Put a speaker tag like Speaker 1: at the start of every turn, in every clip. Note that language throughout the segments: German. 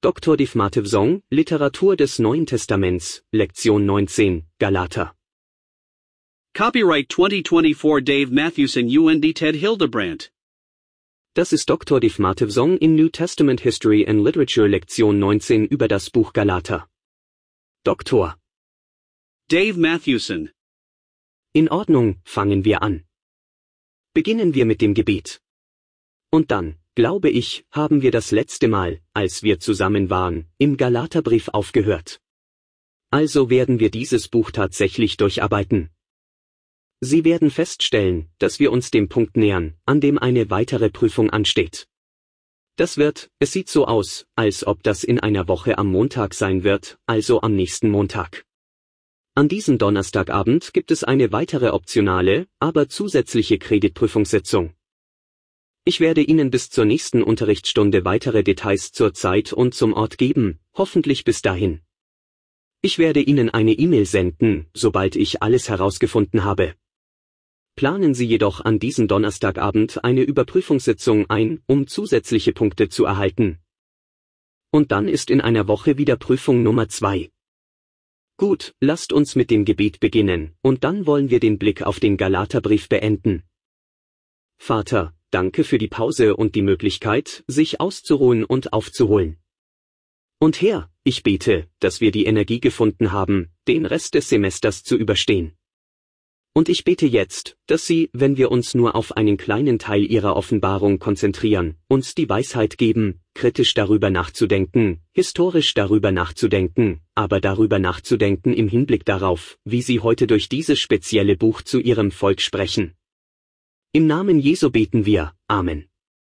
Speaker 1: Dr. Dave Matevsong, Literatur des Neuen Testaments, Lektion 19, Galater.
Speaker 2: Copyright 2024 Dave Matthewson UND Ted Hildebrandt.
Speaker 1: Das ist Dr. Dave Matevsong in New Testament History and Literature Lektion 19 über das Buch Galater. Dr.
Speaker 2: Dave Matthewson.
Speaker 1: In Ordnung, fangen wir an. Beginnen wir mit dem Gebet. Und dann, glaube ich, haben wir das letzte Mal, als wir zusammen waren, im Galaterbrief aufgehört. Also werden wir dieses Buch tatsächlich durcharbeiten. Sie werden feststellen, dass wir uns dem Punkt nähern, an dem eine weitere Prüfung ansteht. Es sieht so aus, als ob das in einer Woche am Montag sein wird, also am nächsten Montag. An diesem Donnerstagabend gibt es eine weitere optionale, aber zusätzliche Kreditprüfungssitzung. Ich werde Ihnen bis zur nächsten Unterrichtsstunde weitere Details zur Zeit und zum Ort geben, hoffentlich bis dahin. Ich werde Ihnen eine E-Mail senden, sobald ich alles herausgefunden habe. Planen Sie jedoch an diesem Donnerstagabend eine Überprüfungssitzung ein, um zusätzliche Punkte zu erhalten. Und dann ist in einer Woche wieder Prüfung Nummer 2. Gut, lasst uns mit dem Gebet beginnen, und dann wollen wir den Blick auf den Galaterbrief beenden. Vater, danke für die Pause und die Möglichkeit, sich auszuruhen und aufzuholen. Und Herr, ich bete, dass wir die Energie gefunden haben, den Rest des Semesters zu überstehen. Und ich bete jetzt, dass Sie, wenn wir uns nur auf einen kleinen Teil Ihrer Offenbarung konzentrieren, uns die Weisheit geben, kritisch darüber nachzudenken, historisch darüber nachzudenken, aber darüber nachzudenken im Hinblick darauf, wie Sie heute durch dieses spezielle Buch zu Ihrem Volk sprechen. Im Namen Jesu beten wir, Amen.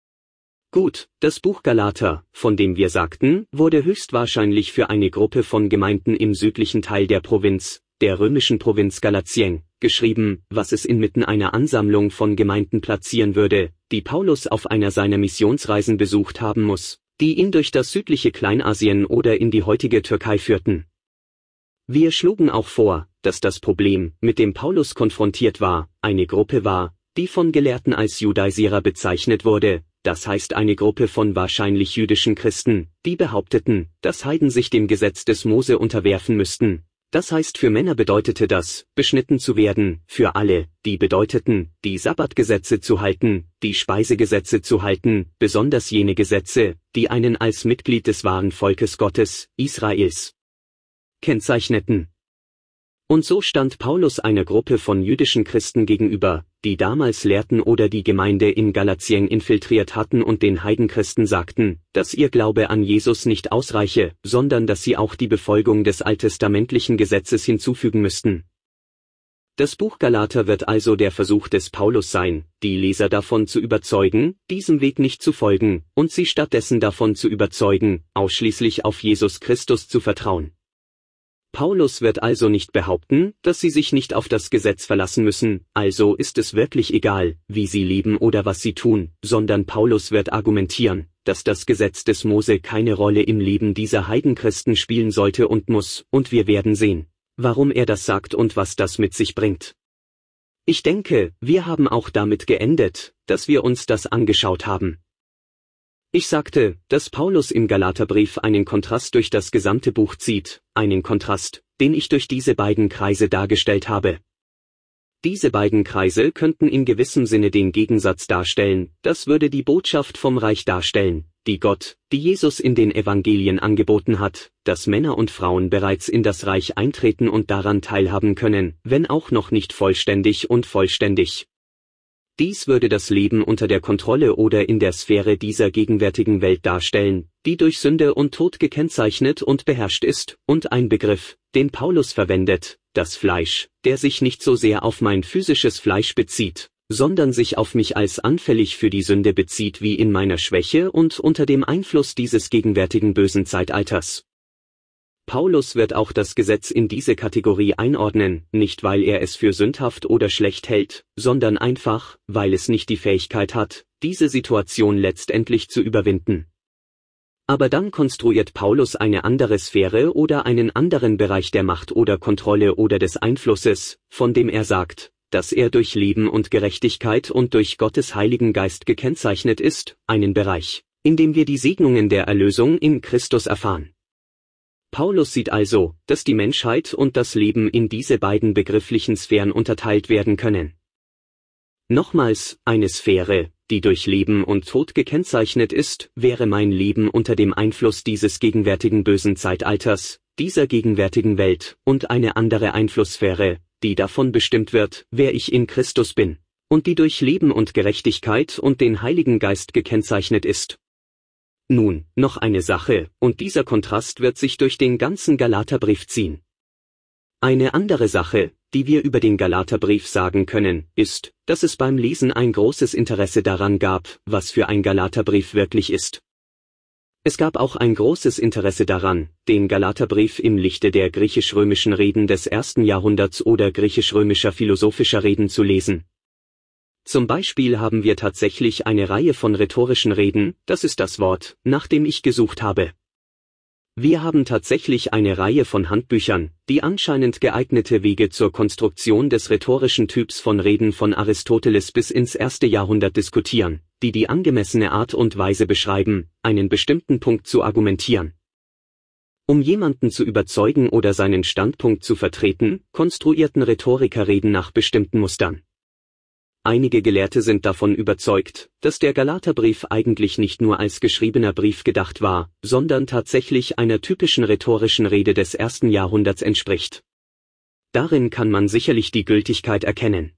Speaker 1: Gut, das Buch Galater, von dem wir sagten, wurde höchstwahrscheinlich für eine Gruppe von Gemeinden im südlichen Teil der Provinz, der römischen Provinz Galatien, geschrieben, was es inmitten einer Ansammlung von Gemeinden platzieren würde, die Paulus auf einer seiner Missionsreisen besucht haben muss, die ihn durch das südliche Kleinasien oder in die heutige Türkei führten. Wir schlugen auch vor, dass das Problem, mit dem Paulus konfrontiert war, eine Gruppe war, die von Gelehrten als Judaisierer bezeichnet wurde, das heißt eine Gruppe von wahrscheinlich jüdischen Christen, die behaupteten, dass Heiden sich dem Gesetz des Mose unterwerfen müssten. Das heißt, für Männer bedeutete das, beschnitten zu werden, für alle, die bedeuteten, die Sabbatgesetze zu halten, die Speisegesetze zu halten, besonders jene Gesetze, die einen als Mitglied des wahren Volkes Gottes, Israels, kennzeichneten. Und so stand Paulus einer Gruppe von jüdischen Christen gegenüber, die damals lehrten oder die Gemeinde in Galatien infiltriert hatten und den Heidenchristen sagten, dass ihr Glaube an Jesus nicht ausreiche, sondern dass sie auch die Befolgung des alttestamentlichen Gesetzes hinzufügen müssten. Das Buch Galater wird also der Versuch des Paulus sein, die Leser davon zu überzeugen, diesem Weg nicht zu folgen, und sie stattdessen davon zu überzeugen, ausschließlich auf Jesus Christus zu vertrauen. Paulus wird also nicht behaupten, dass sie sich nicht auf das Gesetz verlassen müssen, also ist es wirklich egal, wie sie leben oder was sie tun, sondern Paulus wird argumentieren, dass das Gesetz des Mose keine Rolle im Leben dieser Heidenchristen spielen sollte und muss, und wir werden sehen, warum er das sagt und was das mit sich bringt. Ich denke, wir haben auch damit geendet, dass wir uns das angeschaut haben. Ich sagte, dass Paulus im Galaterbrief einen Kontrast durch das gesamte Buch zieht, einen Kontrast, den ich durch diese beiden Kreise dargestellt habe. Diese beiden Kreise könnten in gewissem Sinne den Gegensatz darstellen, das würde die Botschaft vom Reich darstellen, die Jesus in den Evangelien angeboten hat, dass Männer und Frauen bereits in das Reich eintreten und daran teilhaben können, wenn auch noch nicht vollständig und vollständig. Dies würde das Leben unter der Kontrolle oder in der Sphäre dieser gegenwärtigen Welt darstellen, die durch Sünde und Tod gekennzeichnet und beherrscht ist, und ein Begriff, den Paulus verwendet, das Fleisch, der sich nicht so sehr auf mein physisches Fleisch bezieht, sondern sich auf mich als anfällig für die Sünde bezieht wie in meiner Schwäche und unter dem Einfluss dieses gegenwärtigen bösen Zeitalters. Paulus wird auch das Gesetz in diese Kategorie einordnen, nicht weil er es für sündhaft oder schlecht hält, sondern einfach, weil es nicht die Fähigkeit hat, diese Situation letztendlich zu überwinden. Aber dann konstruiert Paulus eine andere Sphäre oder einen anderen Bereich der Macht oder Kontrolle oder des Einflusses, von dem er sagt, dass er durch Leben und Gerechtigkeit und durch Gottes Heiligen Geist gekennzeichnet ist, einen Bereich, indem wir die Segnungen der Erlösung in Christus erfahren. Paulus sieht also, dass die Menschheit und das Leben in diese beiden begrifflichen Sphären unterteilt werden können. Nochmals, eine Sphäre, die durch Leben und Tod gekennzeichnet ist, wäre mein Leben unter dem Einfluss dieses gegenwärtigen bösen Zeitalters, dieser gegenwärtigen Welt, und eine andere Einflusssphäre, die davon bestimmt wird, wer ich in Christus bin, und die durch Leben und Gerechtigkeit und den Heiligen Geist gekennzeichnet ist. Nun, noch eine Sache, und dieser Kontrast wird sich durch den ganzen Galaterbrief ziehen. Eine andere Sache, die wir über den Galaterbrief sagen können, ist, dass es beim Lesen ein großes Interesse daran gab, was für ein Galaterbrief wirklich ist. Es gab auch ein großes Interesse daran, den Galaterbrief im Lichte der griechisch-römischen Reden des 1. Jahrhunderts oder griechisch-römischer philosophischer Reden zu lesen. Zum Beispiel haben wir tatsächlich eine Reihe von rhetorischen Reden, das ist das Wort, nach dem ich gesucht habe. Wir haben tatsächlich eine Reihe von Handbüchern, die anscheinend geeignete Wege zur Konstruktion des rhetorischen Typs von Reden von Aristoteles bis ins 1. Jahrhundert diskutieren, die die angemessene Art und Weise beschreiben, einen bestimmten Punkt zu argumentieren. Um jemanden zu überzeugen oder seinen Standpunkt zu vertreten, konstruierten Rhetoriker Reden nach bestimmten Mustern. Einige Gelehrte sind davon überzeugt, dass der Galaterbrief eigentlich nicht nur als geschriebener Brief gedacht war, sondern tatsächlich einer typischen rhetorischen Rede des 1. Jahrhunderts entspricht. Darin kann man sicherlich die Gültigkeit erkennen.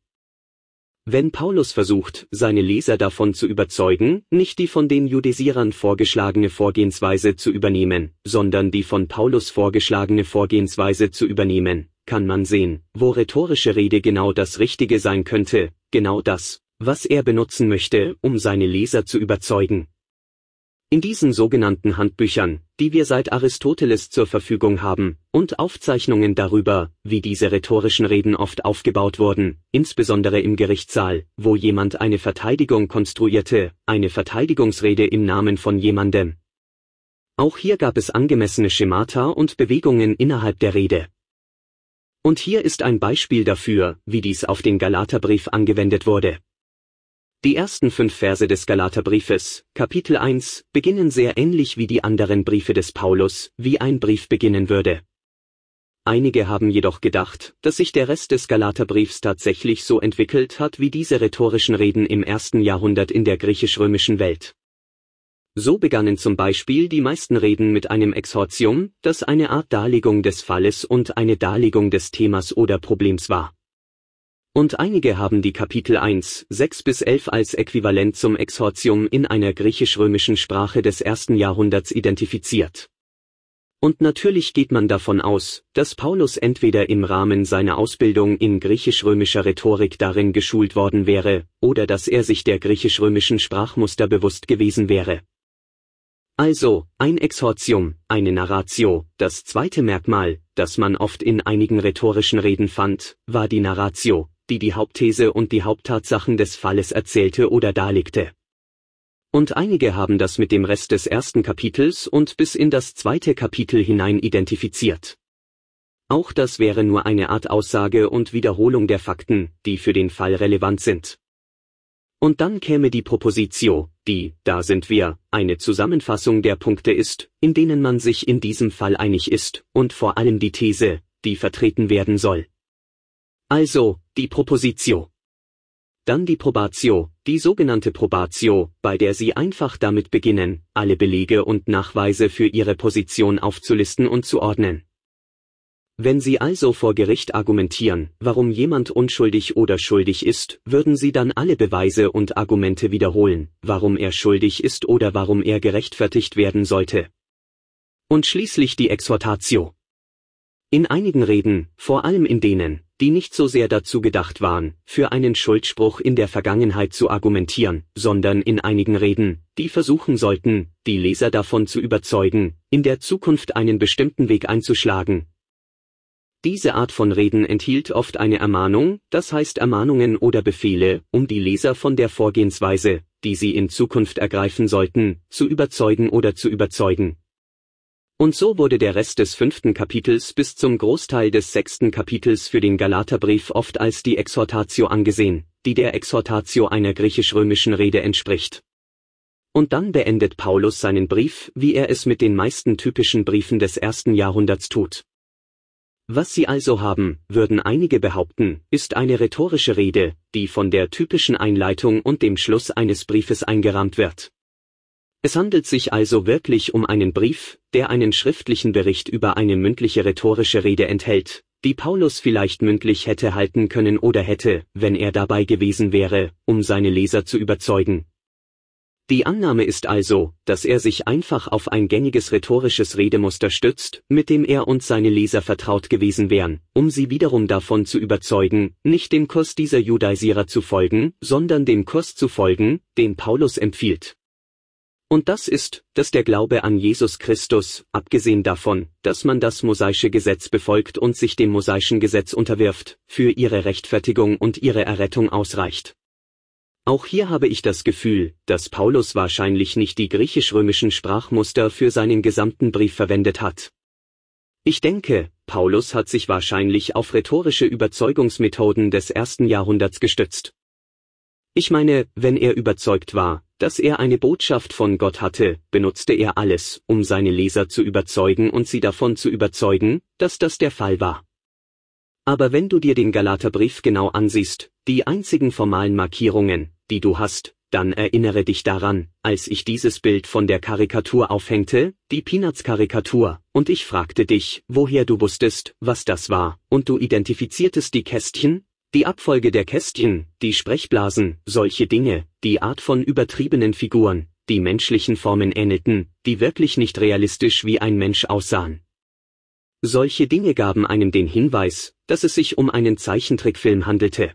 Speaker 1: Wenn Paulus versucht, seine Leser davon zu überzeugen, nicht die von den Judäisierern vorgeschlagene Vorgehensweise zu übernehmen, sondern die von Paulus vorgeschlagene Vorgehensweise zu übernehmen, kann man sehen, wo rhetorische Rede genau das Richtige sein könnte, genau das, was er benutzen möchte, um seine Leser zu überzeugen. In diesen sogenannten Handbüchern, die wir seit Aristoteles zur Verfügung haben, und Aufzeichnungen darüber, wie diese rhetorischen Reden oft aufgebaut wurden, insbesondere im Gerichtssaal, wo jemand eine Verteidigung konstruierte, eine Verteidigungsrede im Namen von jemandem. Auch hier gab es angemessene Schemata und Bewegungen innerhalb der Rede. Und hier ist ein Beispiel dafür, wie dies auf den Galaterbrief angewendet wurde. Die ersten 5 Verse des Galaterbriefes, Kapitel 1, beginnen sehr ähnlich wie die anderen Briefe des Paulus, wie ein Brief beginnen würde. Einige haben jedoch gedacht, dass sich der Rest des Galaterbriefs tatsächlich so entwickelt hat wie diese rhetorischen Reden im 1. Jahrhundert in der griechisch-römischen Welt. So begannen zum Beispiel die meisten Reden mit einem Exhortium, das eine Art Darlegung des Falles und eine Darlegung des Themas oder Problems war. Und einige haben die Kapitel 1, 6 bis 11 als Äquivalent zum Exhortium in einer griechisch-römischen Sprache des 1. Jahrhunderts identifiziert. Und natürlich geht man davon aus, dass Paulus entweder im Rahmen seiner Ausbildung in griechisch-römischer Rhetorik darin geschult worden wäre, oder dass er sich der griechisch-römischen Sprachmuster bewusst gewesen wäre. Also, ein Exhortium, eine Narratio, das zweite Merkmal, das man oft in einigen rhetorischen Reden fand, war die Narratio, die die Hauptthese und die Haupttatsachen des Falles erzählte oder darlegte. Und einige haben das mit dem Rest des 1. Kapitels und bis in das 2. Kapitel hinein identifiziert. Auch das wäre nur eine Art Aussage und Wiederholung der Fakten, die für den Fall relevant sind. Und dann käme die Propositio, die, da sind wir, eine Zusammenfassung der Punkte ist, in denen man sich in diesem Fall einig ist, und vor allem die These, die vertreten werden soll. Also, die Propositio. Dann die Probatio, die sogenannte Probatio, bei der sie einfach damit beginnen, alle Belege und Nachweise für ihre Position aufzulisten und zu ordnen. Wenn Sie also vor Gericht argumentieren, warum jemand unschuldig oder schuldig ist, würden Sie dann alle Beweise und Argumente wiederholen, warum er schuldig ist oder warum er gerechtfertigt werden sollte. Und schließlich die Exhortatio. In einigen Reden, vor allem in denen, die nicht so sehr dazu gedacht waren, für einen Schuldspruch in der Vergangenheit zu argumentieren, sondern in einigen Reden, die versuchen sollten, die Leser davon zu überzeugen, in der Zukunft einen bestimmten Weg einzuschlagen. Diese Art von Reden enthielt oft eine Ermahnung, das heißt Ermahnungen oder Befehle, um die Leser von der Vorgehensweise, die sie in Zukunft ergreifen sollten, zu überzeugen oder zu überzeugen. Und so wurde der Rest des 5. Kapitels bis zum Großteil des 6. Kapitels für den Galaterbrief oft als die Exhortatio angesehen, die der Exhortatio einer griechisch-römischen Rede entspricht. Und dann beendet Paulus seinen Brief, wie er es mit den meisten typischen Briefen des 1. Jahrhunderts tut. Was sie also haben, würden einige behaupten, ist eine rhetorische Rede, die von der typischen Einleitung und dem Schluss eines Briefes eingerahmt wird. Es handelt sich also wirklich um einen Brief, der einen schriftlichen Bericht über eine mündliche rhetorische Rede enthält, die Paulus vielleicht mündlich hätte halten können oder hätte, wenn er dabei gewesen wäre, um seine Leser zu überzeugen. Die Annahme ist also, dass er sich einfach auf ein gängiges rhetorisches Redemuster stützt, mit dem er und seine Leser vertraut gewesen wären, um sie wiederum davon zu überzeugen, nicht dem Kurs dieser Judaisierer zu folgen, sondern dem Kurs zu folgen, den Paulus empfiehlt. Und das ist, dass der Glaube an Jesus Christus, abgesehen davon, dass man das mosaische Gesetz befolgt und sich dem mosaischen Gesetz unterwirft, für ihre Rechtfertigung und ihre Errettung ausreicht. Auch hier habe ich das Gefühl, dass Paulus wahrscheinlich nicht die griechisch-römischen Sprachmuster für seinen gesamten Brief verwendet hat. Ich denke, Paulus hat sich wahrscheinlich auf rhetorische Überzeugungsmethoden des 1. Jahrhunderts gestützt. Ich meine, wenn er überzeugt war, dass er eine Botschaft von Gott hatte, benutzte er alles, um seine Leser zu überzeugen und sie davon zu überzeugen, dass das der Fall war. Aber wenn du dir den Galaterbrief genau ansiehst, die einzigen formalen Markierungen, die du hast, dann erinnere dich daran, als ich dieses Bild von der Karikatur aufhängte, die Peanuts-Karikatur, und ich fragte dich, woher du wusstest, was das war, und du identifiziertest die Kästchen, die Abfolge der Kästchen, die Sprechblasen, solche Dinge, die Art von übertriebenen Figuren, die menschlichen Formen ähnelten, die wirklich nicht realistisch wie ein Mensch aussahen. Solche Dinge gaben einem den Hinweis, dass es sich um einen Zeichentrickfilm handelte.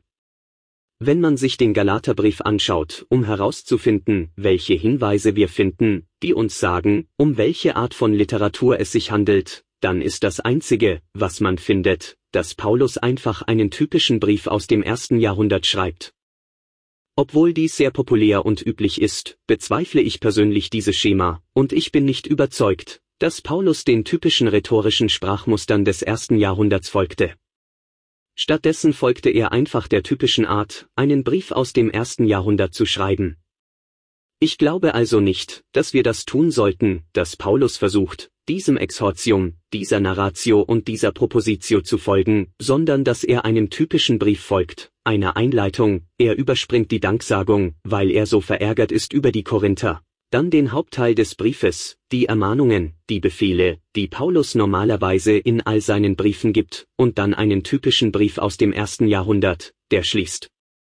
Speaker 1: Wenn man sich den Galaterbrief anschaut, um herauszufinden, welche Hinweise wir finden, die uns sagen, um welche Art von Literatur es sich handelt, dann ist das Einzige, was man findet, dass Paulus einfach einen typischen Brief aus dem 1. Jahrhundert schreibt. Obwohl dies sehr populär und üblich ist, bezweifle ich persönlich dieses Schema, und ich bin nicht überzeugt, dass Paulus den typischen rhetorischen Sprachmustern des 1. Jahrhunderts folgte. Stattdessen folgte er einfach der typischen Art, einen Brief aus dem 1. Jahrhundert zu schreiben. Ich glaube also nicht, dass wir das tun sollten, dass Paulus versucht, diesem Exhortium, dieser Narratio und dieser Propositio zu folgen, sondern dass er einem typischen Brief folgt, einer Einleitung, er überspringt die Danksagung, weil er so verärgert ist über die Korinther. Dann den Hauptteil des Briefes, die Ermahnungen, die Befehle, die Paulus normalerweise in all seinen Briefen gibt, und dann einen typischen Brief aus dem 1. Jahrhundert, der schließt.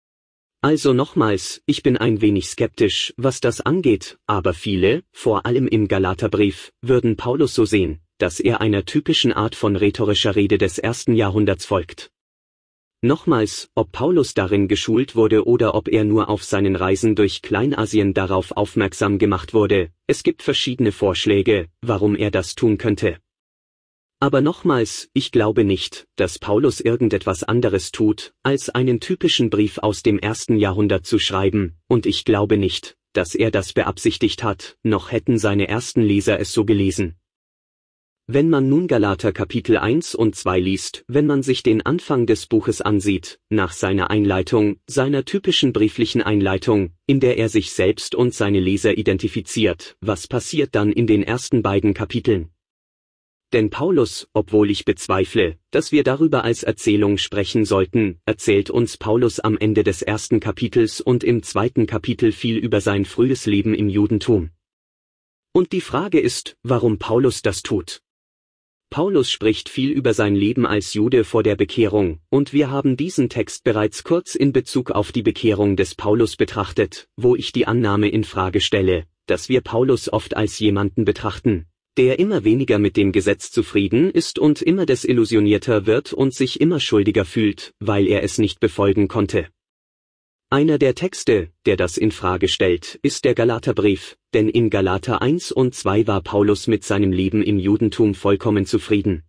Speaker 1: Also nochmals, ich bin ein wenig skeptisch, was das angeht, aber viele, vor allem im Galaterbrief, würden Paulus so sehen, dass er einer typischen Art von rhetorischer Rede des 1. Jahrhunderts folgt. Nochmals, ob Paulus darin geschult wurde oder ob er nur auf seinen Reisen durch Kleinasien darauf aufmerksam gemacht wurde, es gibt verschiedene Vorschläge, warum er das tun könnte. Aber nochmals, ich glaube nicht, dass Paulus irgendetwas anderes tut, als einen typischen Brief aus dem 1. Jahrhundert zu schreiben, und ich glaube nicht, dass er das beabsichtigt hat, noch hätten seine ersten Leser es so gelesen. Wenn man nun Galater Kapitel 1 und 2 liest, wenn man sich den Anfang des Buches ansieht, nach seiner Einleitung, seiner typischen brieflichen Einleitung, in der er sich selbst und seine Leser identifiziert, was passiert dann in den ersten beiden Kapiteln? Denn Paulus, obwohl ich bezweifle, dass wir darüber als Erzählung sprechen sollten, erzählt uns Paulus am Ende des 1. Kapitels und im 2. Kapitel viel über sein frühes Leben im Judentum. Und die Frage ist, warum Paulus das tut. Paulus spricht viel über sein Leben als Jude vor der Bekehrung, und wir haben diesen Text bereits kurz in Bezug auf die Bekehrung des Paulus betrachtet, wo ich die Annahme in Frage stelle, dass wir Paulus oft als jemanden betrachten, der immer weniger mit dem Gesetz zufrieden ist und immer desillusionierter wird und sich immer schuldiger fühlt, weil er es nicht befolgen konnte. Einer der Texte, der das in Frage stellt, ist der Galaterbrief, denn in Galater 1 und 2 war Paulus mit seinem Leben im Judentum vollkommen zufrieden.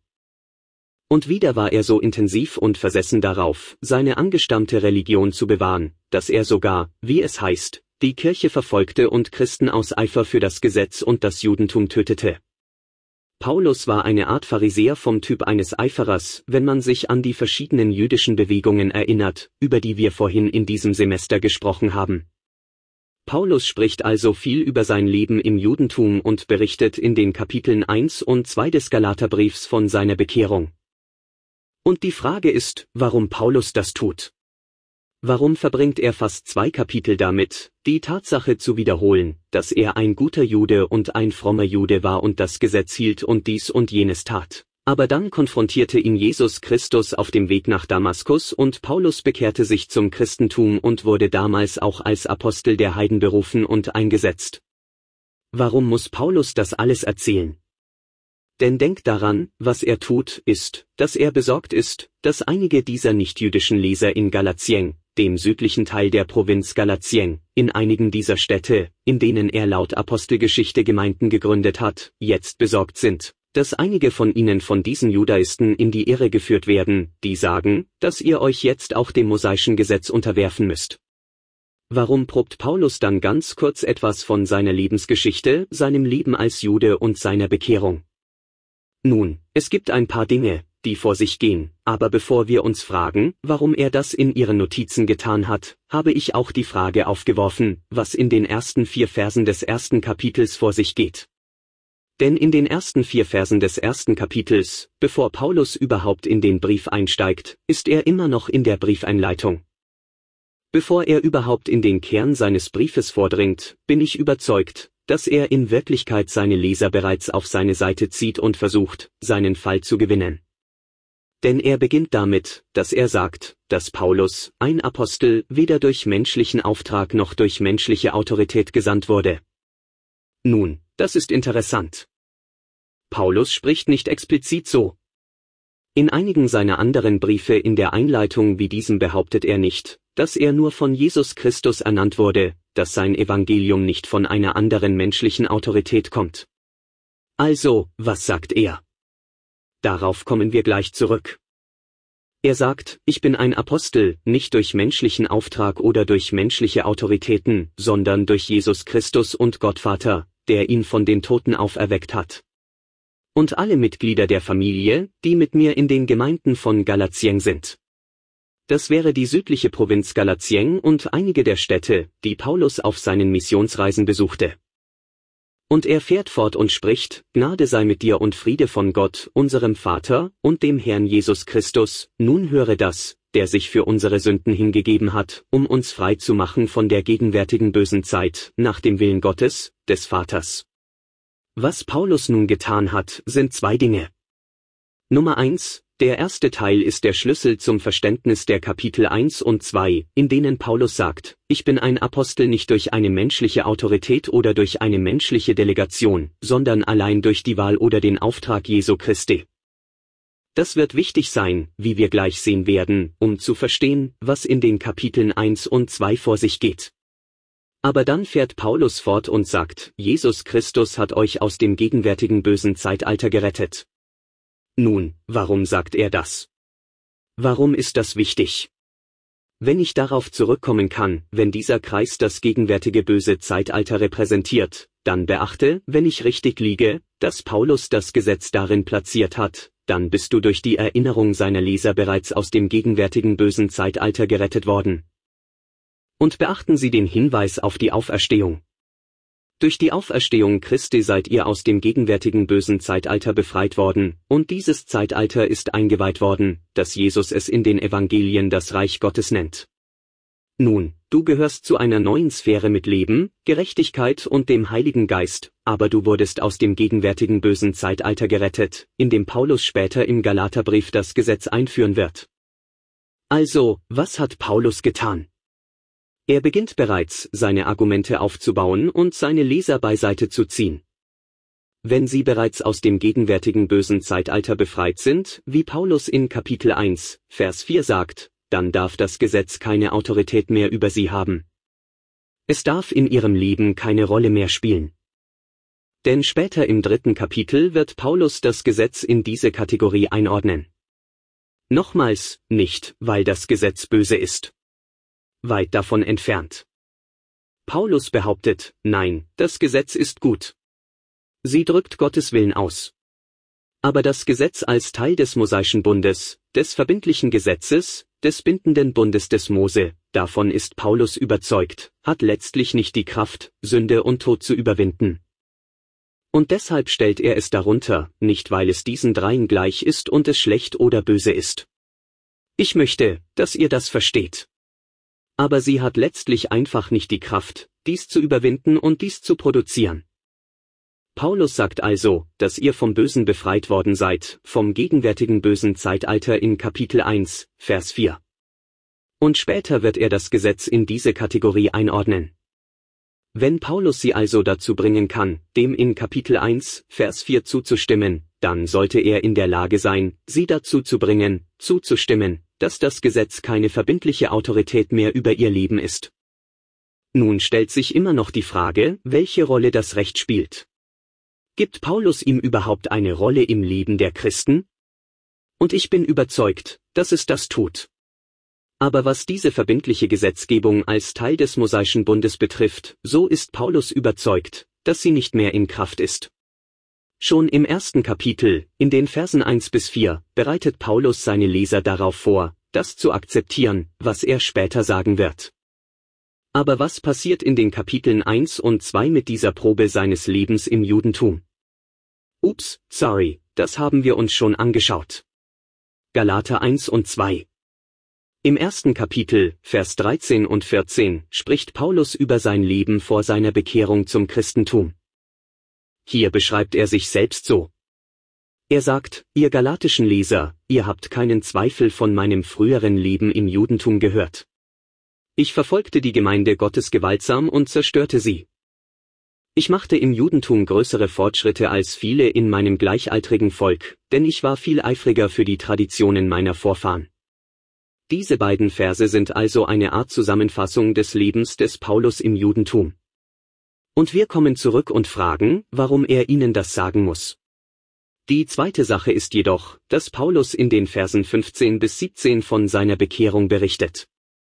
Speaker 1: Und wieder war er so intensiv und versessen darauf, seine angestammte Religion zu bewahren, dass er sogar, wie es heißt, die Kirche verfolgte und Christen aus Eifer für das Gesetz und das Judentum tötete. Paulus war eine Art Pharisäer vom Typ eines Eiferers, wenn man sich an die verschiedenen jüdischen Bewegungen erinnert, über die wir vorhin in diesem Semester gesprochen haben. Paulus spricht also viel über sein Leben im Judentum und berichtet in den Kapiteln 1 und 2 des Galaterbriefs von seiner Bekehrung. Und die Frage ist, warum Paulus das tut. Warum verbringt er fast 2 Kapitel damit, die Tatsache zu wiederholen, dass er ein guter Jude und ein frommer Jude war und das Gesetz hielt und dies und jenes tat? Aber dann konfrontierte ihn Jesus Christus auf dem Weg nach Damaskus und Paulus bekehrte sich zum Christentum und wurde damals auch als Apostel der Heiden berufen und eingesetzt. Warum muss Paulus das alles erzählen? Denn denkt daran, was er tut, ist, dass er besorgt ist, dass einige dieser nichtjüdischen Leser in Galatien, dem südlichen Teil der Provinz Galatien, in einigen dieser Städte, in denen er laut Apostelgeschichte Gemeinden gegründet hat, jetzt besorgt sind, dass einige von ihnen von diesen Judaisten in die Irre geführt werden, die sagen, dass ihr euch jetzt auch dem mosaischen Gesetz unterwerfen müsst. Warum probt Paulus dann ganz kurz etwas von seiner Lebensgeschichte, seinem Leben als Jude und seiner Bekehrung? Nun, es gibt ein paar Dinge, die vor sich gehen, aber bevor wir uns fragen, warum er das in ihren Notizen getan hat, habe ich auch die Frage aufgeworfen, was in den ersten 4 Versen des 1. Kapitels vor sich geht. Denn in den ersten 4 Versen des 1. Kapitels, bevor Paulus überhaupt in den Brief einsteigt, ist er immer noch in der Briefeinleitung. Bevor er überhaupt in den Kern seines Briefes vordringt, bin ich überzeugt, dass er in Wirklichkeit seine Leser bereits auf seine Seite zieht und versucht, seinen Fall zu gewinnen. Denn er beginnt damit, dass er sagt, dass Paulus, ein Apostel, weder durch menschlichen Auftrag noch durch menschliche Autorität gesandt wurde. Nun, das ist interessant. Paulus spricht nicht explizit so. In einigen seiner anderen Briefe in der Einleitung wie diesem behauptet er nicht, dass er nur von Jesus Christus ernannt wurde, dass sein Evangelium nicht von einer anderen menschlichen Autorität kommt. Also, was sagt er? Darauf kommen wir gleich zurück. Er sagt, ich bin ein Apostel, nicht durch menschlichen Auftrag oder durch menschliche Autoritäten, sondern durch Jesus Christus und Gott Vater, der ihn von den Toten auferweckt hat. Und alle Mitglieder der Familie, die mit mir in den Gemeinden von Galatien sind. Das wäre die südliche Provinz Galatien und einige der Städte, die Paulus auf seinen Missionsreisen besuchte. Und er fährt fort und spricht, Gnade sei mit dir und Friede von Gott, unserem Vater, und dem Herrn Jesus Christus, nun höre das, der sich für unsere Sünden hingegeben hat, um uns frei zu machen von der gegenwärtigen bösen Zeit, nach dem Willen Gottes, des Vaters. Was Paulus nun getan hat, sind 2 Dinge. Nummer 1, der erste Teil ist der Schlüssel zum Verständnis der Kapitel 1 und 2, in denen Paulus sagt, ich bin ein Apostel nicht durch eine menschliche Autorität oder durch eine menschliche Delegation, sondern allein durch die Wahl oder den Auftrag Jesu Christi. Das wird wichtig sein, wie wir gleich sehen werden, um zu verstehen, was in den Kapiteln 1 und 2 vor sich geht. Aber dann fährt Paulus fort und sagt, Jesus Christus hat euch aus dem gegenwärtigen bösen Zeitalter gerettet. Nun, warum sagt er das? Warum ist das wichtig? Wenn ich darauf zurückkommen kann, wenn dieser Kreis das gegenwärtige böse Zeitalter repräsentiert, dann beachte, wenn ich richtig liege, dass Paulus das Gesetz darin platziert hat, dann bist du durch die Erinnerung seiner Leser bereits aus dem gegenwärtigen bösen Zeitalter gerettet worden. Und beachten Sie den Hinweis auf die Auferstehung. Durch die Auferstehung Christi seid ihr aus dem gegenwärtigen bösen Zeitalter befreit worden, und dieses Zeitalter ist eingeweiht worden, dass Jesus es in den Evangelien das Reich Gottes nennt. Nun, du gehörst zu einer neuen Sphäre mit Leben, Gerechtigkeit und dem Heiligen Geist, aber du wurdest aus dem gegenwärtigen bösen Zeitalter gerettet, in dem Paulus später im Galaterbrief das Gesetz einführen wird. Also, was hat Paulus getan? Er beginnt bereits, seine Argumente aufzubauen und seine Leser beiseite zu ziehen. Wenn sie bereits aus dem gegenwärtigen bösen Zeitalter befreit sind, wie Paulus in Kapitel 1, Vers 4 sagt, dann darf das Gesetz keine Autorität mehr über sie haben. Es darf in ihrem Leben keine Rolle mehr spielen. Denn später im 3. Kapitel wird Paulus das Gesetz in diese Kategorie einordnen. Nochmals, nicht, weil das Gesetz böse ist. Weit davon entfernt. Paulus behauptet, nein, das Gesetz ist gut. Sie drückt Gottes Willen aus. Aber das Gesetz als Teil des mosaischen Bundes, des verbindlichen Gesetzes, des bindenden Bundes des Mose, davon ist Paulus überzeugt, hat letztlich nicht die Kraft, Sünde und Tod zu überwinden. Und deshalb stellt er es darunter, nicht weil es diesen dreien gleich ist und es schlecht oder böse ist. Ich möchte, dass ihr das versteht. Aber sie hat letztlich einfach nicht die Kraft, dies zu überwinden und dies zu produzieren. Paulus sagt also, dass ihr vom Bösen befreit worden seid, vom gegenwärtigen bösen Zeitalter in Kapitel 1, Vers 4. Und später wird er das Gesetz in diese Kategorie einordnen. Wenn Paulus sie also dazu bringen kann, dem in Kapitel 1, Vers 4 zuzustimmen, dann sollte er in der Lage sein, sie dazu zu bringen, zuzustimmen, dass das Gesetz keine verbindliche Autorität mehr über ihr Leben ist. Nun stellt sich immer noch die Frage, welche Rolle das Recht spielt. Gibt Paulus ihm überhaupt eine Rolle im Leben der Christen? Und ich bin überzeugt, dass es das tut. Aber was diese verbindliche Gesetzgebung als Teil des Mosaischen Bundes betrifft, so ist Paulus überzeugt, dass sie nicht mehr in Kraft ist. Schon im ersten Kapitel, in den Versen 1 bis 4, bereitet Paulus seine Leser darauf vor, das zu akzeptieren, was er später sagen wird. Aber was passiert in den Kapiteln 1 und 2 mit dieser Probe seines Lebens im Judentum? Ups, sorry, das haben wir uns schon angeschaut. Galater 1 und 2. Im ersten Kapitel, Vers 13 und 14, spricht Paulus über sein Leben vor seiner Bekehrung zum Christentum. Hier beschreibt er sich selbst so. Er sagt, ihr galatischen Leser, ihr habt keinen Zweifel von meinem früheren Leben im Judentum gehört. Ich verfolgte die Gemeinde Gottes gewaltsam und zerstörte sie. Ich machte im Judentum größere Fortschritte als viele in meinem gleichaltrigen Volk, denn ich war viel eifriger für die Traditionen meiner Vorfahren. Diese beiden Verse sind also eine Art Zusammenfassung des Lebens des Paulus im Judentum. Und wir kommen zurück und fragen, warum er ihnen das sagen muss. Die zweite Sache ist jedoch, dass Paulus in den Versen 15 bis 17 von seiner Bekehrung berichtet.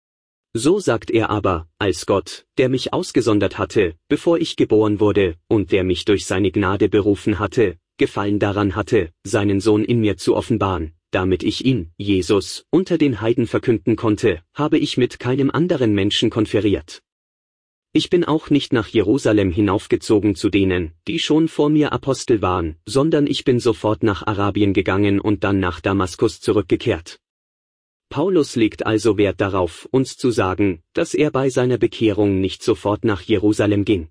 Speaker 1: So sagt er aber, als Gott, der mich ausgesondert hatte, bevor ich geboren wurde, und der mich durch seine Gnade berufen hatte, Gefallen daran hatte, seinen Sohn in mir zu offenbaren, damit ich ihn, Jesus, unter den Heiden verkünden konnte, habe ich mit keinem anderen Menschen konferiert. Ich bin auch nicht nach Jerusalem hinaufgezogen zu denen, die schon vor mir Apostel waren, sondern ich bin sofort nach Arabien gegangen und dann nach Damaskus zurückgekehrt. Paulus legt also Wert darauf, uns zu sagen, dass er bei seiner Bekehrung nicht sofort nach Jerusalem ging.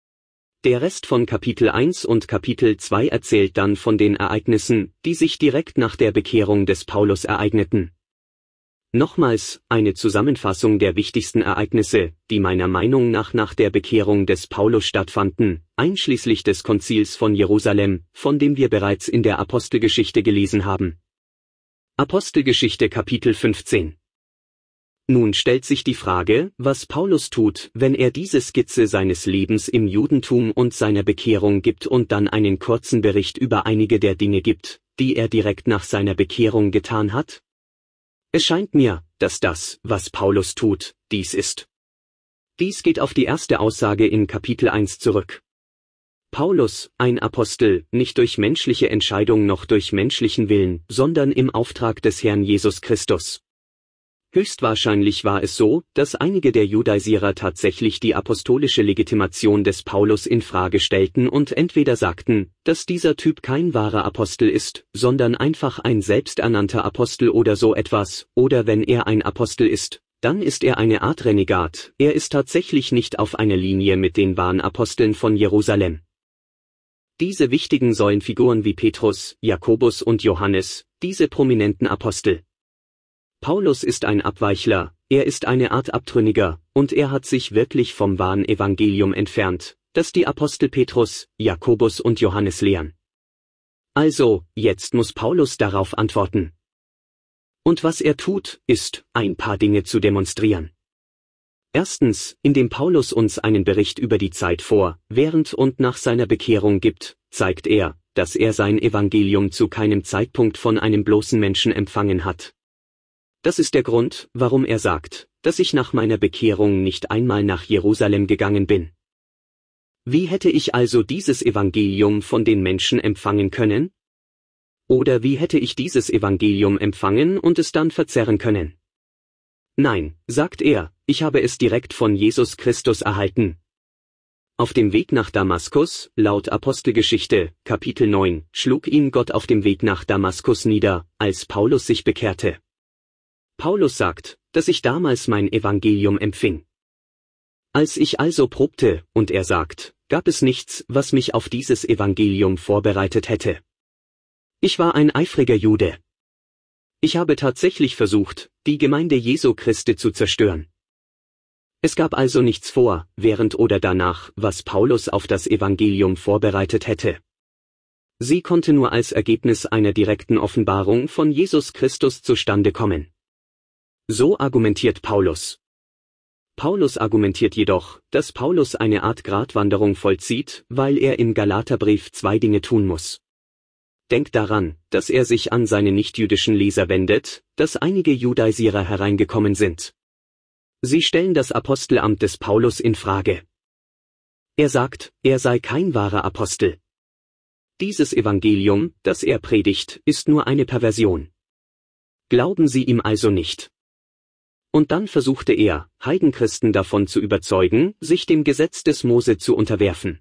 Speaker 1: Der Rest von Kapitel 1 und Kapitel 2 erzählt dann von den Ereignissen, die sich direkt nach der Bekehrung des Paulus ereigneten. Nochmals, eine Zusammenfassung der wichtigsten Ereignisse, die meiner Meinung nach der Bekehrung des Paulus stattfanden, einschließlich des Konzils von Jerusalem, von dem wir bereits in der Apostelgeschichte gelesen haben. Apostelgeschichte Kapitel 15. Nun stellt sich die Frage, was Paulus tut, wenn er diese Skizze seines Lebens im Judentum und seiner Bekehrung gibt und dann einen kurzen Bericht über einige der Dinge gibt, die er direkt nach seiner Bekehrung getan hat? Es scheint mir, dass das, was Paulus tut, dies ist. Dies geht auf die erste Aussage in Kapitel 1 zurück. Paulus, ein Apostel, nicht durch menschliche Entscheidung noch durch menschlichen Willen, sondern im Auftrag des Herrn Jesus Christus. Höchstwahrscheinlich war es so, dass einige der Judaisierer tatsächlich die apostolische Legitimation des Paulus in Frage stellten und entweder sagten, dass dieser Typ kein wahrer Apostel ist, sondern einfach ein selbsternannter Apostel oder so etwas, oder wenn er ein Apostel ist, dann ist er eine Art Renegat, er ist tatsächlich nicht auf einer Linie mit den wahren Aposteln von Jerusalem. Diese wichtigen Säulenfiguren wie Petrus, Jakobus und Johannes, diese prominenten Apostel. Paulus ist ein Abweichler, er ist eine Art Abtrünniger, und er hat sich wirklich vom wahren Evangelium entfernt, das die Apostel Petrus, Jakobus und Johannes lehren. Also, jetzt muss Paulus darauf antworten. Und was er tut, ist, ein paar Dinge zu demonstrieren. Erstens, indem Paulus uns einen Bericht über die Zeit vor, während und nach seiner Bekehrung gibt, zeigt er, dass er sein Evangelium zu keinem Zeitpunkt von einem bloßen Menschen empfangen hat. Das ist der Grund, warum er sagt, dass ich nach meiner Bekehrung nicht einmal nach Jerusalem gegangen bin. Wie hätte ich also dieses Evangelium von den Menschen empfangen können? Oder wie hätte ich dieses Evangelium empfangen und es dann verzerren können? Nein, sagt er, ich habe es direkt von Jesus Christus erhalten. Auf dem Weg nach Damaskus, laut Apostelgeschichte, Kapitel 9, schlug ihn Gott auf dem Weg nach Damaskus nieder, als Paulus sich bekehrte. Paulus sagt, dass ich damals mein Evangelium empfing. Als ich also probte, und er sagt, gab es nichts, was mich auf dieses Evangelium vorbereitet hätte. Ich war ein eifriger Jude. Ich habe tatsächlich versucht, die Gemeinde Jesu Christi zu zerstören. Es gab also nichts vor, während oder danach, was Paulus auf das Evangelium vorbereitet hätte. Sie konnte nur als Ergebnis einer direkten Offenbarung von Jesus Christus zustande kommen. So argumentiert Paulus. Paulus argumentiert jedoch, dass Paulus eine Art Gratwanderung vollzieht, weil er im Galaterbrief 2 Dinge tun muss. Denkt daran, dass er sich an seine nichtjüdischen Leser wendet, dass einige Judaisierer hereingekommen sind. Sie stellen das Apostelamt des Paulus in Frage. Er sagt, er sei kein wahrer Apostel. Dieses Evangelium, das er predigt, ist nur eine Perversion. Glauben Sie ihm also nicht. Und dann versuchte er, Heidenchristen davon zu überzeugen, sich dem Gesetz des Mose zu unterwerfen.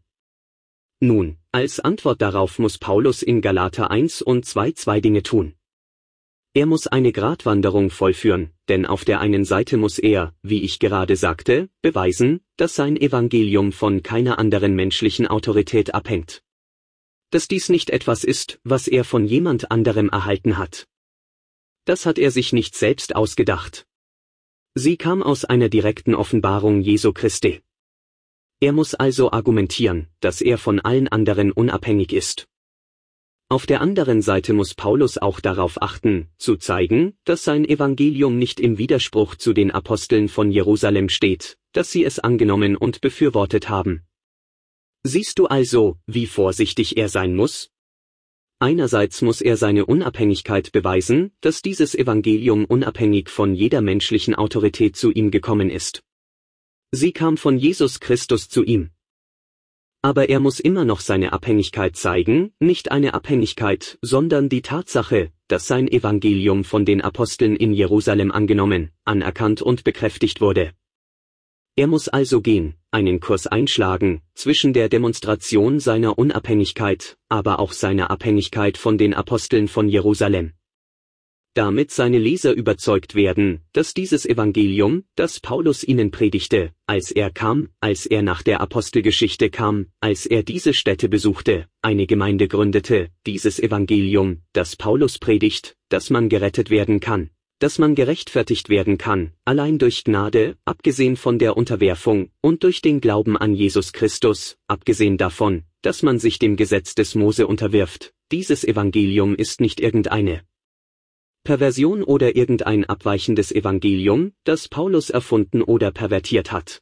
Speaker 1: Nun, als Antwort darauf muss Paulus in Galater 1 und 2 2 Dinge tun. Er muss eine Gratwanderung vollführen, denn auf der einen Seite muss er, wie ich gerade sagte, beweisen, dass sein Evangelium von keiner anderen menschlichen Autorität abhängt. Dass dies nicht etwas ist, was er von jemand anderem erhalten hat. Das hat er sich nicht selbst ausgedacht. Sie kam aus einer direkten Offenbarung Jesu Christi. Er muss also argumentieren, dass er von allen anderen unabhängig ist. Auf der anderen Seite muss Paulus auch darauf achten, zu zeigen, dass sein Evangelium nicht im Widerspruch zu den Aposteln von Jerusalem steht, dass sie es angenommen und befürwortet haben. Siehst du also, wie vorsichtig er sein muss? Einerseits muss er seine Unabhängigkeit beweisen, dass dieses Evangelium unabhängig von jeder menschlichen Autorität zu ihm gekommen ist. Sie kam von Jesus Christus zu ihm. Aber er muss immer noch seine Abhängigkeit zeigen, nicht eine Abhängigkeit, sondern die Tatsache, dass sein Evangelium von den Aposteln in Jerusalem angenommen, anerkannt und bekräftigt wurde. Er muss also gehen, einen Kurs einschlagen, zwischen der Demonstration seiner Unabhängigkeit, aber auch seiner Abhängigkeit von den Aposteln von Jerusalem. Damit seine Leser überzeugt werden, dass dieses Evangelium, das Paulus ihnen predigte, als er nach der Apostelgeschichte kam, als er diese Städte besuchte, eine Gemeinde gründete, dieses Evangelium, das Paulus predigt, dass man gerettet werden kann, dass man gerechtfertigt werden kann, allein durch Gnade, abgesehen von der Unterwerfung, und durch den Glauben an Jesus Christus, abgesehen davon, dass man sich dem Gesetz des Mose unterwirft. Dieses Evangelium ist nicht irgendeine Perversion oder irgendein abweichendes Evangelium, das Paulus erfunden oder pervertiert hat.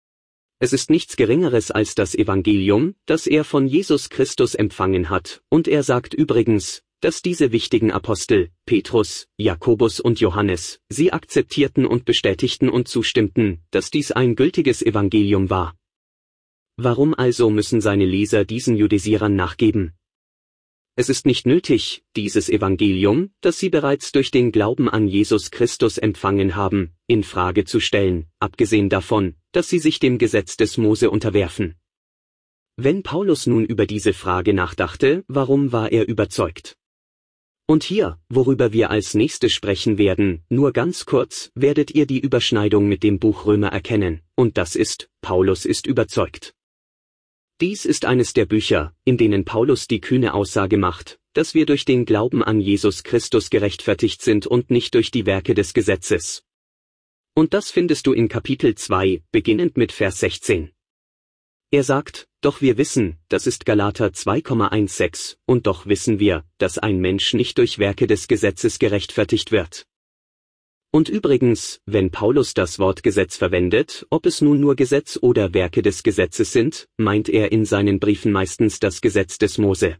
Speaker 1: Es ist nichts Geringeres als das Evangelium, das er von Jesus Christus empfangen hat, und er sagt übrigens, dass diese wichtigen Apostel, Petrus, Jakobus und Johannes, sie akzeptierten und bestätigten und zustimmten, dass dies ein gültiges Evangelium war. Warum also müssen seine Leser diesen Judisierern nachgeben? Es ist nicht nötig, dieses Evangelium, das sie bereits durch den Glauben an Jesus Christus empfangen haben, in Frage zu stellen, abgesehen davon, dass sie sich dem Gesetz des Mose unterwerfen. Wenn Paulus nun über diese Frage nachdachte, warum war er überzeugt? Und hier, worüber wir als nächstes sprechen werden, nur ganz kurz, werdet ihr die Überschneidung mit dem Buch Römer erkennen, und das ist, Paulus ist überzeugt. Dies ist eines der Bücher, in denen Paulus die kühne Aussage macht, dass wir durch den Glauben an Jesus Christus gerechtfertigt sind und nicht durch die Werke des Gesetzes. Und das findest du in Kapitel 2, beginnend mit Vers 16. Er sagt, doch wir wissen, das ist Galater 2,16, und doch wissen wir, dass ein Mensch nicht durch Werke des Gesetzes gerechtfertigt wird. Und übrigens, wenn Paulus das Wort Gesetz verwendet, ob es nun nur Gesetz oder Werke des Gesetzes sind, meint er in seinen Briefen meistens das Gesetz des Mose.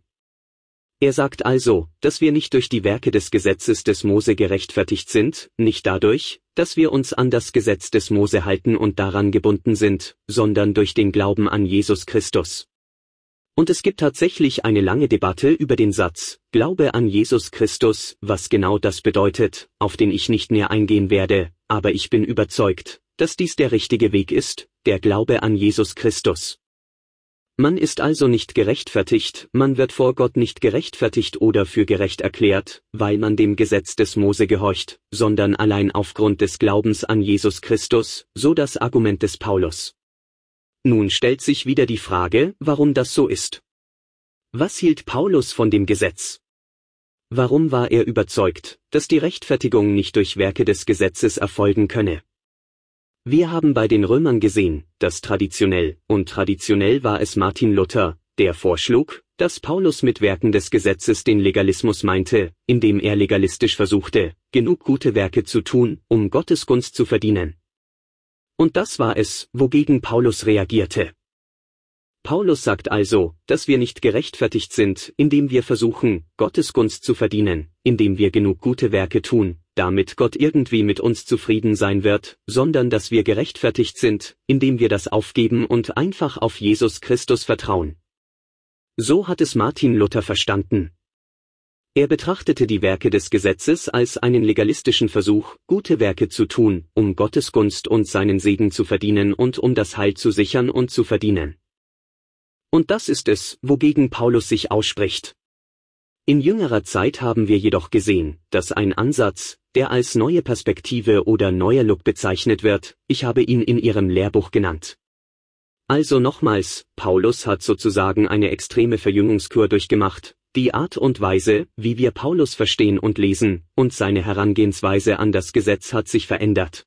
Speaker 1: Er sagt also, dass wir nicht durch die Werke des Gesetzes des Mose gerechtfertigt sind, nicht dadurch, dass wir uns an das Gesetz des Mose halten und daran gebunden sind, sondern durch den Glauben an Jesus Christus. Und es gibt tatsächlich eine lange Debatte über den Satz, Glaube an Jesus Christus, was genau das bedeutet, auf den ich nicht näher eingehen werde, aber ich bin überzeugt, dass dies der richtige Weg ist, der Glaube an Jesus Christus. Man ist also nicht gerechtfertigt, man wird vor Gott nicht gerechtfertigt oder für gerecht erklärt, weil man dem Gesetz des Mose gehorcht, sondern allein aufgrund des Glaubens an Jesus Christus, so das Argument des Paulus. Nun stellt sich wieder die Frage, warum das so ist. Was hielt Paulus von dem Gesetz? Warum war er überzeugt, dass die Rechtfertigung nicht durch Werke des Gesetzes erfolgen könne? Wir haben bei den Römern gesehen, dass traditionell war es Martin Luther, der vorschlug, dass Paulus mit Werken des Gesetzes den Legalismus meinte, indem er legalistisch versuchte, genug gute Werke zu tun, um Gottes Gunst zu verdienen. Und das war es, wogegen Paulus reagierte. Paulus sagt also, dass wir nicht gerechtfertigt sind, indem wir versuchen, Gottes Gunst zu verdienen, indem wir genug gute Werke tun, damit Gott irgendwie mit uns zufrieden sein wird, sondern dass wir gerechtfertigt sind, indem wir das aufgeben und einfach auf Jesus Christus vertrauen. So hat es Martin Luther verstanden. Er betrachtete die Werke des Gesetzes als einen legalistischen Versuch, gute Werke zu tun, um Gottes Gunst und seinen Segen zu verdienen und um das Heil zu sichern und zu verdienen. Und das ist es, wogegen Paulus sich ausspricht. In jüngerer Zeit haben wir jedoch gesehen, dass ein Ansatz, der als neue Perspektive oder neuer Look bezeichnet wird, ich habe ihn in ihrem Lehrbuch genannt. Also nochmals, Paulus hat sozusagen eine extreme Verjüngungskur durchgemacht, die Art und Weise, wie wir Paulus verstehen und lesen, und seine Herangehensweise an das Gesetz hat sich verändert.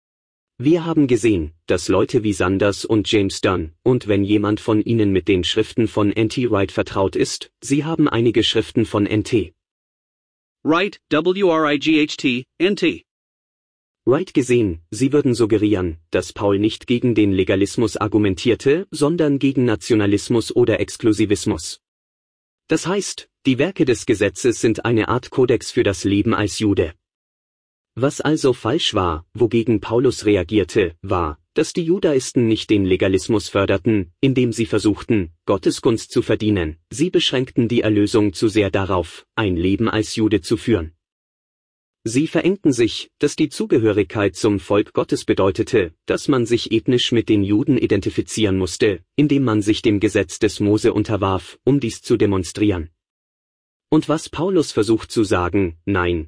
Speaker 1: Wir haben gesehen, dass Leute wie Sanders und James Dunn, und wenn jemand von ihnen mit den Schriften von N.T. Wright vertraut ist, sie haben einige Schriften von N.T.
Speaker 2: Wright, W-R-I-G-H-T, N.T.
Speaker 1: Wright gesehen, sie würden suggerieren, dass Paul nicht gegen den Legalismus argumentierte, sondern gegen Nationalismus oder Exklusivismus. Das heißt, die Werke des Gesetzes sind eine Art Kodex für das Leben als Jude. Was also falsch war, wogegen Paulus reagierte, war, dass die Judaisten nicht den Legalismus förderten, indem sie versuchten, Gottes Gunst zu verdienen, sie beschränkten die Erlösung zu sehr darauf, ein Leben als Jude zu führen. Sie verengten sich, dass die Zugehörigkeit zum Volk Gottes bedeutete, dass man sich ethnisch mit den Juden identifizieren musste, indem man sich dem Gesetz des Mose unterwarf, um dies zu demonstrieren. Und was Paulus versucht zu sagen, nein,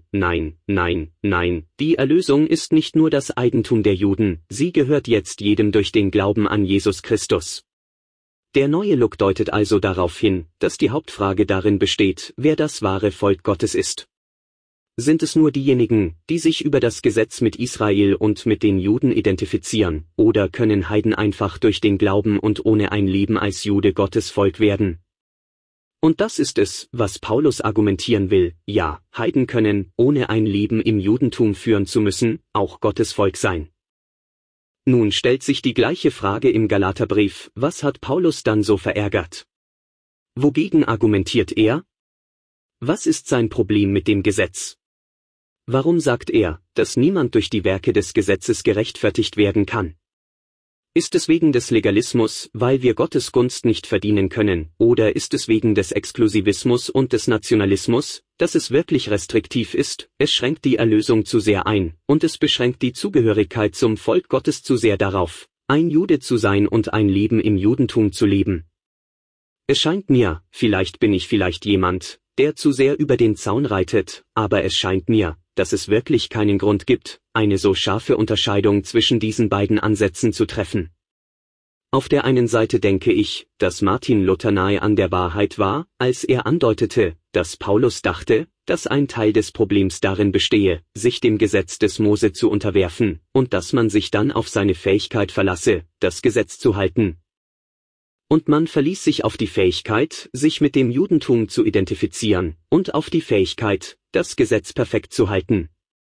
Speaker 1: die Erlösung ist nicht nur das Eigentum der Juden, sie gehört jetzt jedem durch den Glauben an Jesus Christus. Der neue Look deutet also darauf hin, dass die Hauptfrage darin besteht, wer das wahre Volk Gottes ist. Sind es nur diejenigen, die sich über das Gesetz mit Israel und mit den Juden identifizieren, oder können Heiden einfach durch den Glauben und ohne ein Leben als Jude Gottes Volk werden? Und das ist es, was Paulus argumentieren will, ja, Heiden können, ohne ein Leben im Judentum führen zu müssen, auch Gottes Volk sein. Nun stellt sich die gleiche Frage im Galaterbrief, was hat Paulus dann so verärgert? Wogegen argumentiert er? Was ist sein Problem mit dem Gesetz? Warum sagt er, dass niemand durch die Werke des Gesetzes gerechtfertigt werden kann? Ist es wegen des Legalismus, weil wir Gottes Gunst nicht verdienen können, oder ist es wegen des Exklusivismus und des Nationalismus, dass es wirklich restriktiv ist, es schränkt die Erlösung zu sehr ein, und es beschränkt die Zugehörigkeit zum Volk Gottes zu sehr darauf, ein Jude zu sein und ein Leben im Judentum zu leben? Es scheint mir, vielleicht bin ich jemand, der zu sehr über den Zaun reitet, aber es scheint mir, dass es wirklich keinen Grund gibt, eine so scharfe Unterscheidung zwischen diesen beiden Ansätzen zu treffen. Auf der einen Seite denke ich, dass Martin Luther nahe an der Wahrheit war, als er andeutete, dass Paulus dachte, dass ein Teil des Problems darin bestehe, sich dem Gesetz des Mose zu unterwerfen, und dass man sich dann auf seine Fähigkeit verlasse, das Gesetz zu halten. Und man verließ sich auf die Fähigkeit, sich mit dem Judentum zu identifizieren, und auf die Fähigkeit, das Gesetz perfekt zu halten.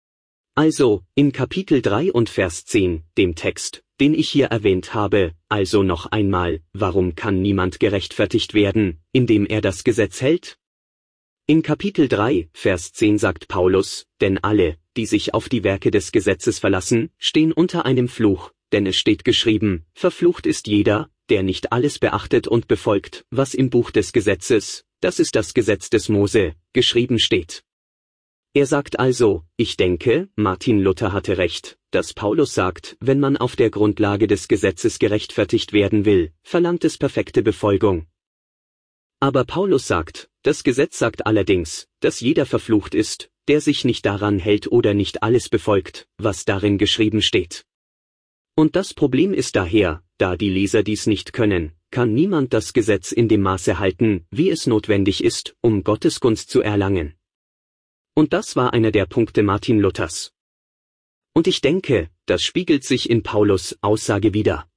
Speaker 1: Also, in Kapitel 3 und Vers 10, dem Text, den ich hier erwähnt habe, also noch einmal, warum kann niemand gerechtfertigt werden, indem er das Gesetz hält? In Kapitel 3, Vers 10 sagt Paulus, denn alle, die sich auf die Werke des Gesetzes verlassen, stehen unter einem Fluch, denn es steht geschrieben, verflucht ist jeder, der nicht alles beachtet und befolgt, was im Buch des Gesetzes, das ist das Gesetz des Mose, geschrieben steht. Er sagt also, ich denke, Martin Luther hatte recht, dass Paulus sagt, wenn man auf der Grundlage des Gesetzes gerechtfertigt werden will, verlangt es perfekte Befolgung. Aber Paulus sagt, das Gesetz sagt allerdings, dass jeder verflucht ist, der sich nicht daran hält oder nicht alles befolgt, was darin geschrieben steht. Und das Problem ist daher, da die Leser dies nicht können, kann niemand das Gesetz in dem Maße halten, wie es notwendig ist, um Gottes Gunst zu erlangen. Und das war einer der Punkte Martin Luthers. Und ich denke, das spiegelt sich in Paulus' Aussage wider.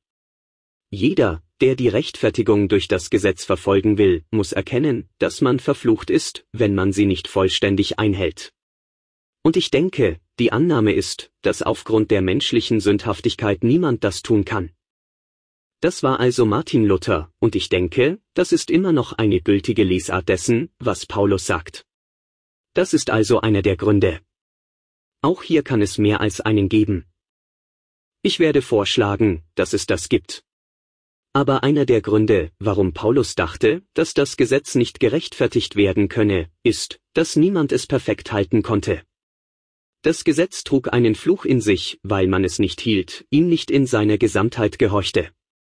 Speaker 1: Jeder, der die Rechtfertigung durch das Gesetz verfolgen will, muss erkennen, dass man verflucht ist, wenn man sie nicht vollständig einhält. Und ich denke, die Annahme ist, dass aufgrund der menschlichen Sündhaftigkeit niemand das tun kann. Das war also Martin Luther, und ich denke, das ist immer noch eine gültige Lesart dessen, was Paulus sagt. Das ist also einer der Gründe. Auch hier kann es mehr als einen geben. Ich werde vorschlagen, dass es das gibt. Aber einer der Gründe, warum Paulus dachte, dass das Gesetz nicht gerechtfertigt werden könne, ist, dass niemand es perfekt halten konnte. Das Gesetz trug einen Fluch in sich, weil man es nicht hielt, ihm nicht in seiner Gesamtheit gehorchte.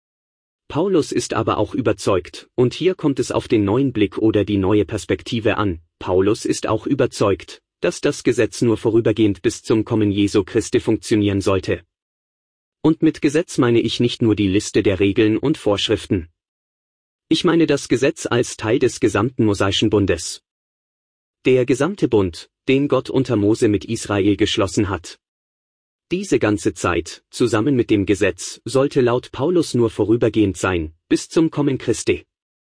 Speaker 1: Paulus ist aber auch überzeugt, und hier kommt es auf den neuen Blick oder die neue Perspektive an, Paulus ist auch überzeugt, dass das Gesetz nur vorübergehend bis zum Kommen Jesu Christi funktionieren sollte. Und mit Gesetz meine ich nicht nur die Liste der Regeln und Vorschriften. Ich meine das Gesetz als Teil des gesamten Mosaischen Bundes. Der gesamte Bund, den Gott unter Mose mit Israel geschlossen hat. Diese ganze Zeit, zusammen mit dem Gesetz, sollte laut Paulus nur vorübergehend sein, bis zum Kommen Christi.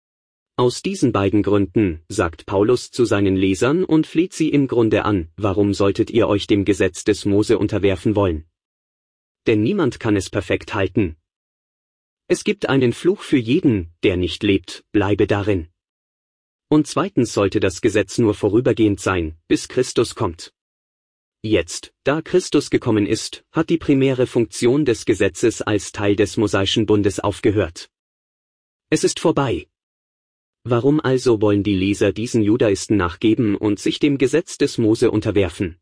Speaker 1: Aus diesen beiden Gründen, sagt Paulus zu seinen Lesern und fleht sie im Grunde an, warum solltet ihr euch dem Gesetz des Mose unterwerfen wollen? Denn niemand kann es perfekt halten. Es gibt einen Fluch für jeden, der nicht lebt, bleibe darin. Und zweitens sollte das Gesetz nur vorübergehend sein, bis Christus kommt. Jetzt, da Christus gekommen ist, hat die primäre Funktion des Gesetzes als Teil des Mosaischen Bundes aufgehört. Es ist vorbei. Warum also wollen die Leser diesen Judaisten nachgeben und sich dem Gesetz des Mose unterwerfen?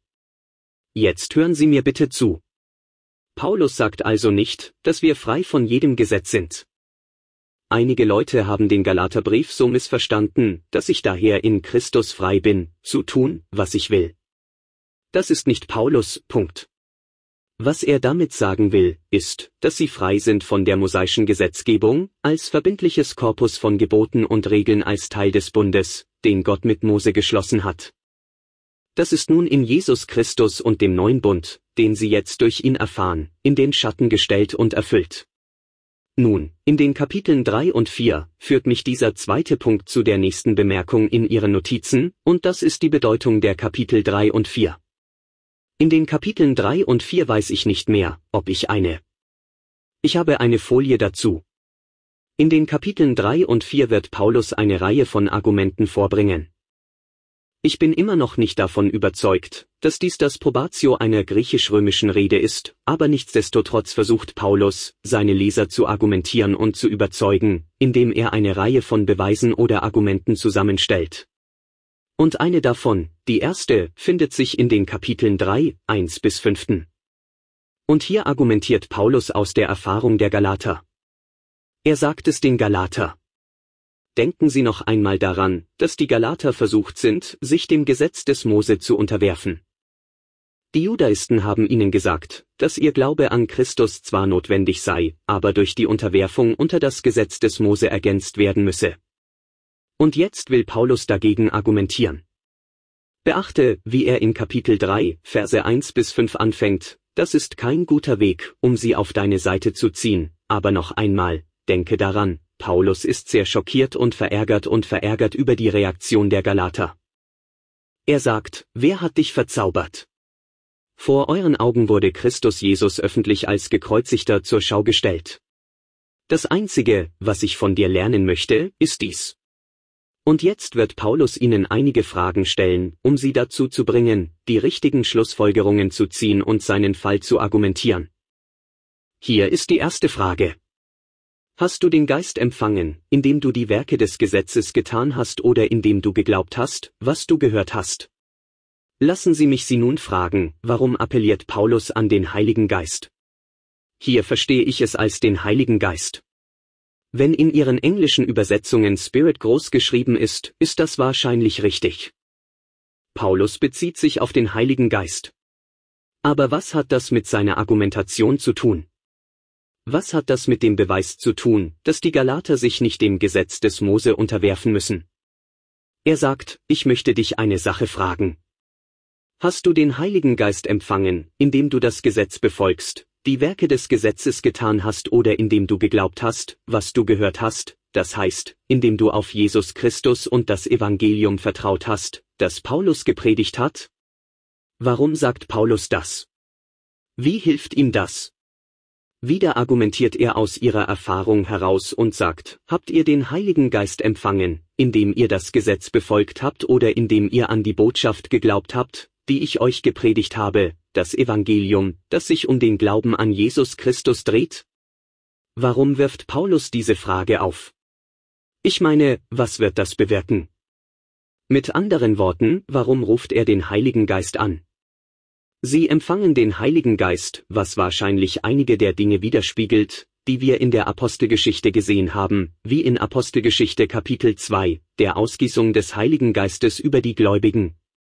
Speaker 1: Jetzt hören Sie mir bitte zu. Paulus sagt also nicht, dass wir frei von jedem Gesetz sind. Einige Leute haben den Galaterbrief so missverstanden, dass ich daher in Christus frei bin, zu tun, was ich will. Das ist nicht Paulus, Punkt. Was er damit sagen will, ist, dass sie frei sind von der mosaischen Gesetzgebung, als verbindliches Korpus von Geboten und Regeln als Teil des Bundes, den Gott mit Mose geschlossen hat. Das ist nun in Jesus Christus und dem neuen Bund, den sie jetzt durch ihn erfahren, in den Schatten gestellt und erfüllt. Nun, in den Kapiteln 3 und 4 führt mich dieser zweite Punkt zu der nächsten Bemerkung in Ihren Notizen, und das ist die Bedeutung der Kapitel 3 und 4. In den Kapiteln 3 und 4 weiß ich nicht mehr, ob ich Ich habe eine Folie dazu. In den Kapiteln 3 und 4 wird Paulus eine Reihe von Argumenten vorbringen. Ich bin immer noch nicht davon überzeugt, dass dies das Probatio einer griechisch-römischen Rede ist, aber nichtsdestotrotz versucht Paulus, seine Leser zu argumentieren und zu überzeugen, indem er eine Reihe von Beweisen oder Argumenten zusammenstellt. Und eine davon, die erste, findet sich in den Kapiteln 3, 1 bis 5. Und hier argumentiert Paulus aus der Erfahrung der Galater. Er sagt es den Galater. Denken Sie noch einmal daran, dass die Galater versucht sind, sich dem Gesetz des Mose zu unterwerfen. Die Judaisten haben ihnen gesagt, dass ihr Glaube an Christus zwar notwendig sei, aber durch die Unterwerfung unter das Gesetz des Mose ergänzt werden müsse. Und jetzt will Paulus dagegen argumentieren. Beachte, wie er in Kapitel 3, Verse 1 bis 5 anfängt, das ist kein guter Weg, um sie auf deine Seite zu ziehen, aber noch einmal, denke daran, Paulus ist sehr schockiert und verärgert über die Reaktion der Galater. Er sagt, wer hat dich verzaubert? Vor euren Augen wurde Christus Jesus öffentlich als Gekreuzigter zur Schau gestellt. Das Einzige, was ich von dir lernen möchte, ist dies. Und jetzt wird Paulus ihnen einige Fragen stellen, um sie dazu zu bringen, die richtigen Schlussfolgerungen zu ziehen und seinen Fall zu argumentieren. Hier ist die erste Frage. Hast du den Geist empfangen, indem du die Werke des Gesetzes getan hast oder indem du geglaubt hast, was du gehört hast? Lassen Sie mich Sie nun fragen, warum appelliert Paulus an den Heiligen Geist? Hier verstehe ich es als den Heiligen Geist. Wenn in Ihren englischen Übersetzungen Spirit groß geschrieben ist, ist das wahrscheinlich richtig. Paulus bezieht sich auf den Heiligen Geist. Aber was hat das mit seiner Argumentation zu tun? Was hat das mit dem Beweis zu tun, dass die Galater sich nicht dem Gesetz des Mose unterwerfen müssen? Er sagt, ich möchte dich eine Sache fragen. Hast du den Heiligen Geist empfangen, indem du das Gesetz befolgst, die Werke des Gesetzes getan hast oder indem du geglaubt hast, was du gehört hast, das heißt, indem du auf Jesus Christus und das Evangelium vertraut hast, das Paulus gepredigt hat? Warum sagt Paulus das? Wie hilft ihm das? Wieder argumentiert er aus ihrer Erfahrung heraus und sagt, habt ihr den Heiligen Geist empfangen, indem ihr das Gesetz befolgt habt oder indem ihr an die Botschaft geglaubt habt, die ich euch gepredigt habe, das Evangelium, das sich um den Glauben an Jesus Christus dreht? Warum wirft Paulus diese Frage auf? Ich meine, was wird das bewirken? Mit anderen Worten, warum ruft er den Heiligen Geist an? Sie empfangen den Heiligen Geist, was wahrscheinlich einige der Dinge widerspiegelt, die wir in der Apostelgeschichte gesehen haben, wie in Apostelgeschichte Kapitel 2, der Ausgießung des Heiligen Geistes über die Gläubigen.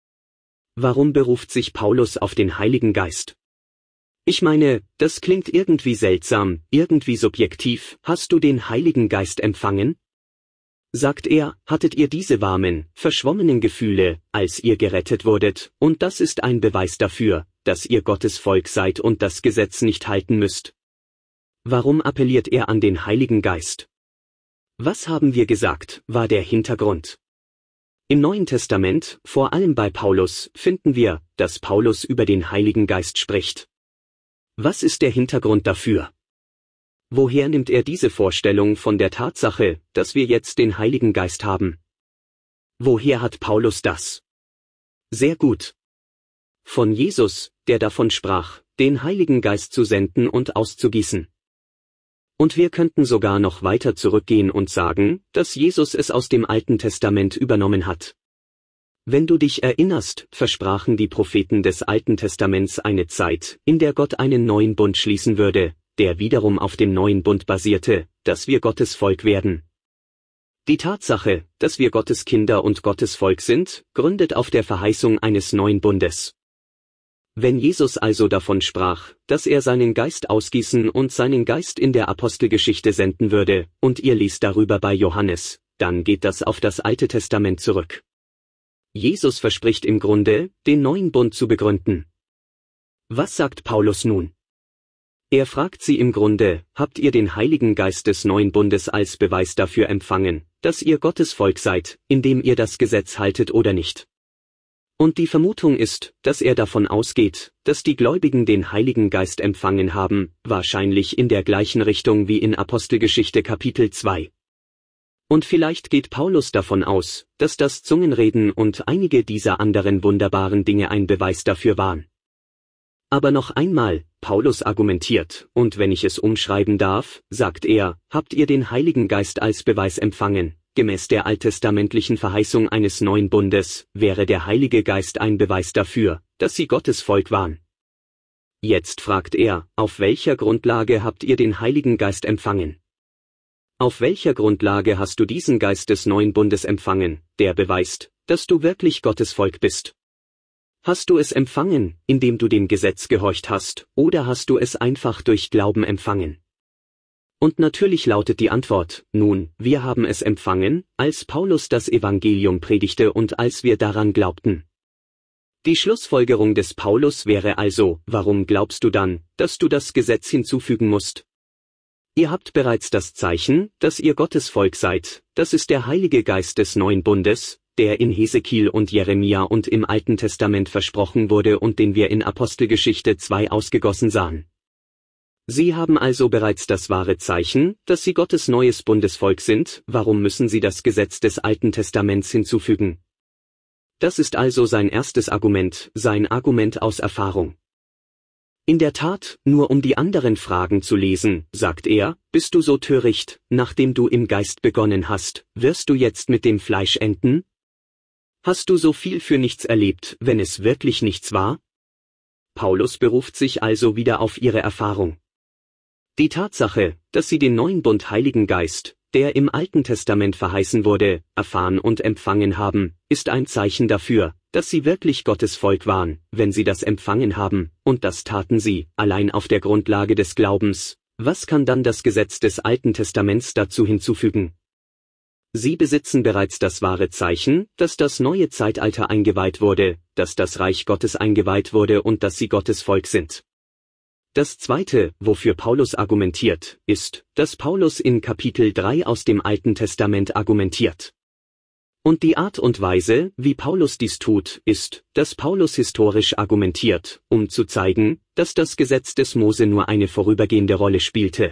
Speaker 1: Warum beruft sich Paulus auf den Heiligen Geist? Ich meine, das klingt irgendwie seltsam, irgendwie subjektiv. Hast du den Heiligen Geist empfangen? Sagt er, hattet ihr diese warmen, verschwommenen Gefühle, als ihr gerettet wurdet, und das ist ein Beweis dafür, dass ihr Gottes Volk seid und das Gesetz nicht halten müsst. Warum appelliert er an den Heiligen Geist? Was haben wir gesagt, war der Hintergrund? Im Neuen Testament, vor allem bei Paulus, finden wir, dass Paulus über den Heiligen Geist spricht. Was ist der Hintergrund dafür? Woher nimmt er diese Vorstellung von der Tatsache, dass wir jetzt den Heiligen Geist haben? Woher hat Paulus das? Sehr gut. Von Jesus, der davon sprach, den Heiligen Geist zu senden und auszugießen. Und wir könnten sogar noch weiter zurückgehen und sagen, dass Jesus es aus dem Alten Testament übernommen hat. Wenn du dich erinnerst, versprachen die Propheten des Alten Testaments eine Zeit, in der Gott einen neuen Bund schließen würde, der wiederum auf dem neuen Bund basierte, dass wir Gottes Volk werden. Die Tatsache, dass wir Gottes Kinder und Gottes Volk sind, gründet auf der Verheißung eines neuen Bundes. Wenn Jesus also davon sprach, dass er seinen Geist ausgießen und seinen Geist in der Apostelgeschichte senden würde, und ihr liest darüber bei Johannes, dann geht das auf das Alte Testament zurück. Jesus verspricht im Grunde, den neuen Bund zu begründen. Was sagt Paulus nun? Er fragt sie im Grunde, habt ihr den Heiligen Geist des neuen Bundes als Beweis dafür empfangen, dass ihr Gottes Volk seid, indem ihr das Gesetz haltet oder nicht? Und die Vermutung ist, dass er davon ausgeht, dass die Gläubigen den Heiligen Geist empfangen haben, wahrscheinlich in der gleichen Richtung wie in Apostelgeschichte Kapitel 2. Und vielleicht geht Paulus davon aus, dass das Zungenreden und einige dieser anderen wunderbaren Dinge ein Beweis dafür waren. Aber noch einmal, Paulus argumentiert, und wenn ich es umschreiben darf, sagt er, habt ihr den Heiligen Geist als Beweis empfangen, gemäß der alttestamentlichen Verheißung eines neuen Bundes, wäre der Heilige Geist ein Beweis dafür, dass sie Gottes Volk waren. Jetzt fragt er, auf welcher Grundlage habt ihr den Heiligen Geist empfangen? Auf welcher Grundlage hast du diesen Geist des neuen Bundes empfangen, der beweist, dass du wirklich Gottes Volk bist? Hast du es empfangen, indem du dem Gesetz gehorcht hast, oder hast du es einfach durch Glauben empfangen? Und natürlich lautet die Antwort, nun, wir haben es empfangen, als Paulus das Evangelium predigte und als wir daran glaubten. Die Schlussfolgerung des Paulus wäre also, warum glaubst du dann, dass du das Gesetz hinzufügen musst? Ihr habt bereits das Zeichen, dass ihr Gottes Volk seid, das ist der Heilige Geist des neuen Bundes, der in Hesekiel und Jeremia und im Alten Testament versprochen wurde und den wir in Apostelgeschichte 2 ausgegossen sahen. Sie haben also bereits das wahre Zeichen, dass sie Gottes neues Bundesvolk sind, warum müssen sie das Gesetz des Alten Testaments hinzufügen? Das ist also sein erstes Argument, sein Argument aus Erfahrung. In der Tat, nur um die anderen Fragen zu lesen, sagt er, bist du so töricht, nachdem du im Geist begonnen hast, wirst du jetzt mit dem Fleisch enden? Hast du so viel für nichts erlebt, wenn es wirklich nichts war? Paulus beruft sich also wieder auf ihre Erfahrung. Die Tatsache, dass sie den neuen Bund Heiligen Geist, der im Alten Testament verheißen wurde, erfahren und empfangen haben, ist ein Zeichen dafür, dass sie wirklich Gottes Volk waren, wenn sie das empfangen haben, und das taten sie, allein auf der Grundlage des Glaubens. Was kann dann das Gesetz des Alten Testaments dazu hinzufügen? Sie besitzen bereits das wahre Zeichen, dass das neue Zeitalter eingeweiht wurde, dass das Reich Gottes eingeweiht wurde und dass sie Gottes Volk sind. Das Zweite, wofür Paulus argumentiert, ist, dass Paulus in Kapitel 3 aus dem Alten Testament argumentiert. Und die Art und Weise, wie Paulus dies tut, ist, dass Paulus historisch argumentiert, um zu zeigen, dass das Gesetz des Mose nur eine vorübergehende Rolle spielte.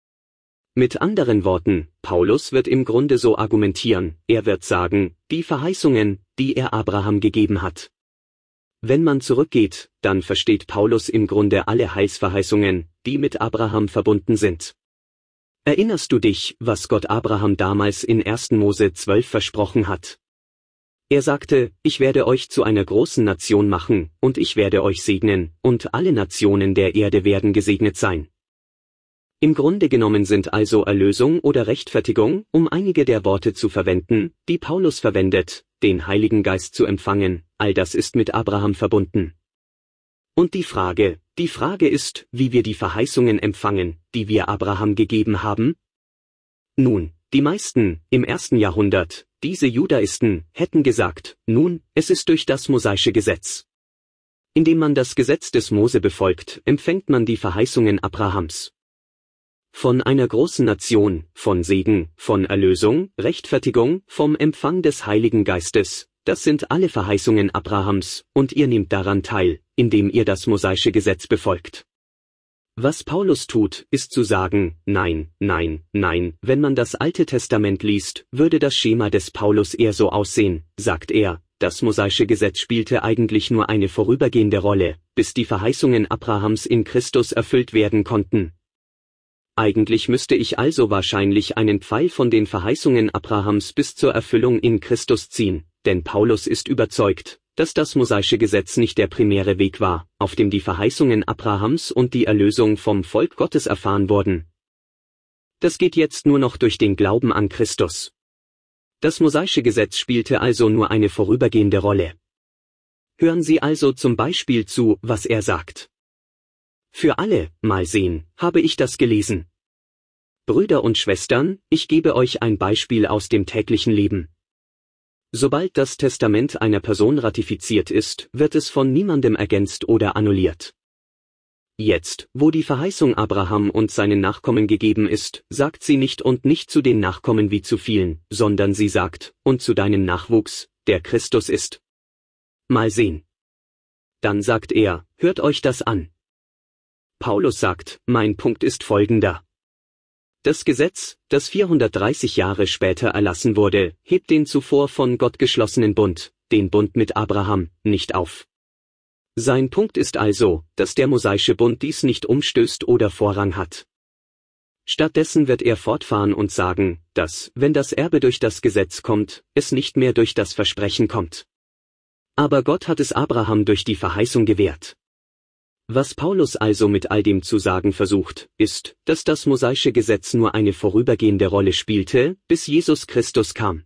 Speaker 1: Mit anderen Worten, Paulus wird im Grunde so argumentieren, er wird sagen, die Verheißungen, die er Abraham gegeben hat. Wenn man zurückgeht, dann versteht Paulus im Grunde alle Heilsverheißungen, die mit Abraham verbunden sind. Erinnerst du dich, was Gott Abraham damals in 1. Mose 12 versprochen hat? Er sagte, ich werde euch zu einer großen Nation machen, und ich werde euch segnen, und alle Nationen der Erde werden gesegnet sein. Im Grunde genommen sind also Erlösung oder Rechtfertigung, um einige der Worte zu verwenden, die Paulus verwendet, den Heiligen Geist zu empfangen, all das ist mit Abraham verbunden. Und die Frage ist, wie wir die Verheißungen empfangen, die wir Abraham gegeben haben? Nun, die meisten, im 1. Jahrhundert, diese Judaisten, hätten gesagt, nun, es ist durch das mosaische Gesetz. Indem man das Gesetz des Mose befolgt, empfängt man die Verheißungen Abrahams. Von einer großen Nation, von Segen, von Erlösung, Rechtfertigung, vom Empfang des Heiligen Geistes, das sind alle Verheißungen Abrahams, und ihr nehmt daran teil, indem ihr das mosaische Gesetz befolgt. Was Paulus tut, ist zu sagen, nein, nein, nein, wenn man das Alte Testament liest, würde das Schema des Paulus eher so aussehen, sagt er, das mosaische Gesetz spielte eigentlich nur eine vorübergehende Rolle, bis die Verheißungen Abrahams in Christus erfüllt werden konnten. Eigentlich müsste ich also wahrscheinlich einen Pfeil von den Verheißungen Abrahams bis zur Erfüllung in Christus ziehen, denn Paulus ist überzeugt, dass das mosaische Gesetz nicht der primäre Weg war, auf dem die Verheißungen Abrahams und die Erlösung vom Volk Gottes erfahren wurden. Das geht jetzt nur noch durch den Glauben an Christus. Das mosaische Gesetz spielte also nur eine vorübergehende Rolle. Hören Sie also zum Beispiel zu, was er sagt. Für alle, mal sehen, habe ich das gelesen. Brüder und Schwestern, ich gebe euch ein Beispiel aus dem täglichen Leben. Sobald das Testament einer Person ratifiziert ist, wird es von niemandem ergänzt oder annulliert. Jetzt, wo die Verheißung Abraham und seinen Nachkommen gegeben ist, sagt sie nicht und nicht zu den Nachkommen wie zu vielen, sondern sie sagt, und zu deinem Nachwuchs, der Christus ist. Mal sehen. Dann sagt er, hört euch das an. Paulus sagt, mein Punkt ist folgender. Das Gesetz, das 430 Jahre später erlassen wurde, hebt den zuvor von Gott geschlossenen Bund, den Bund mit Abraham, nicht auf. Sein Punkt ist also, dass der mosaische Bund dies nicht umstößt oder Vorrang hat. Stattdessen wird er fortfahren und sagen, dass, wenn das Erbe durch das Gesetz kommt, es nicht mehr durch das Versprechen kommt. Aber Gott hat es Abraham durch die Verheißung gewährt. Was Paulus also mit all dem zu sagen versucht, ist, dass das mosaische Gesetz nur eine vorübergehende Rolle spielte, bis Jesus Christus kam.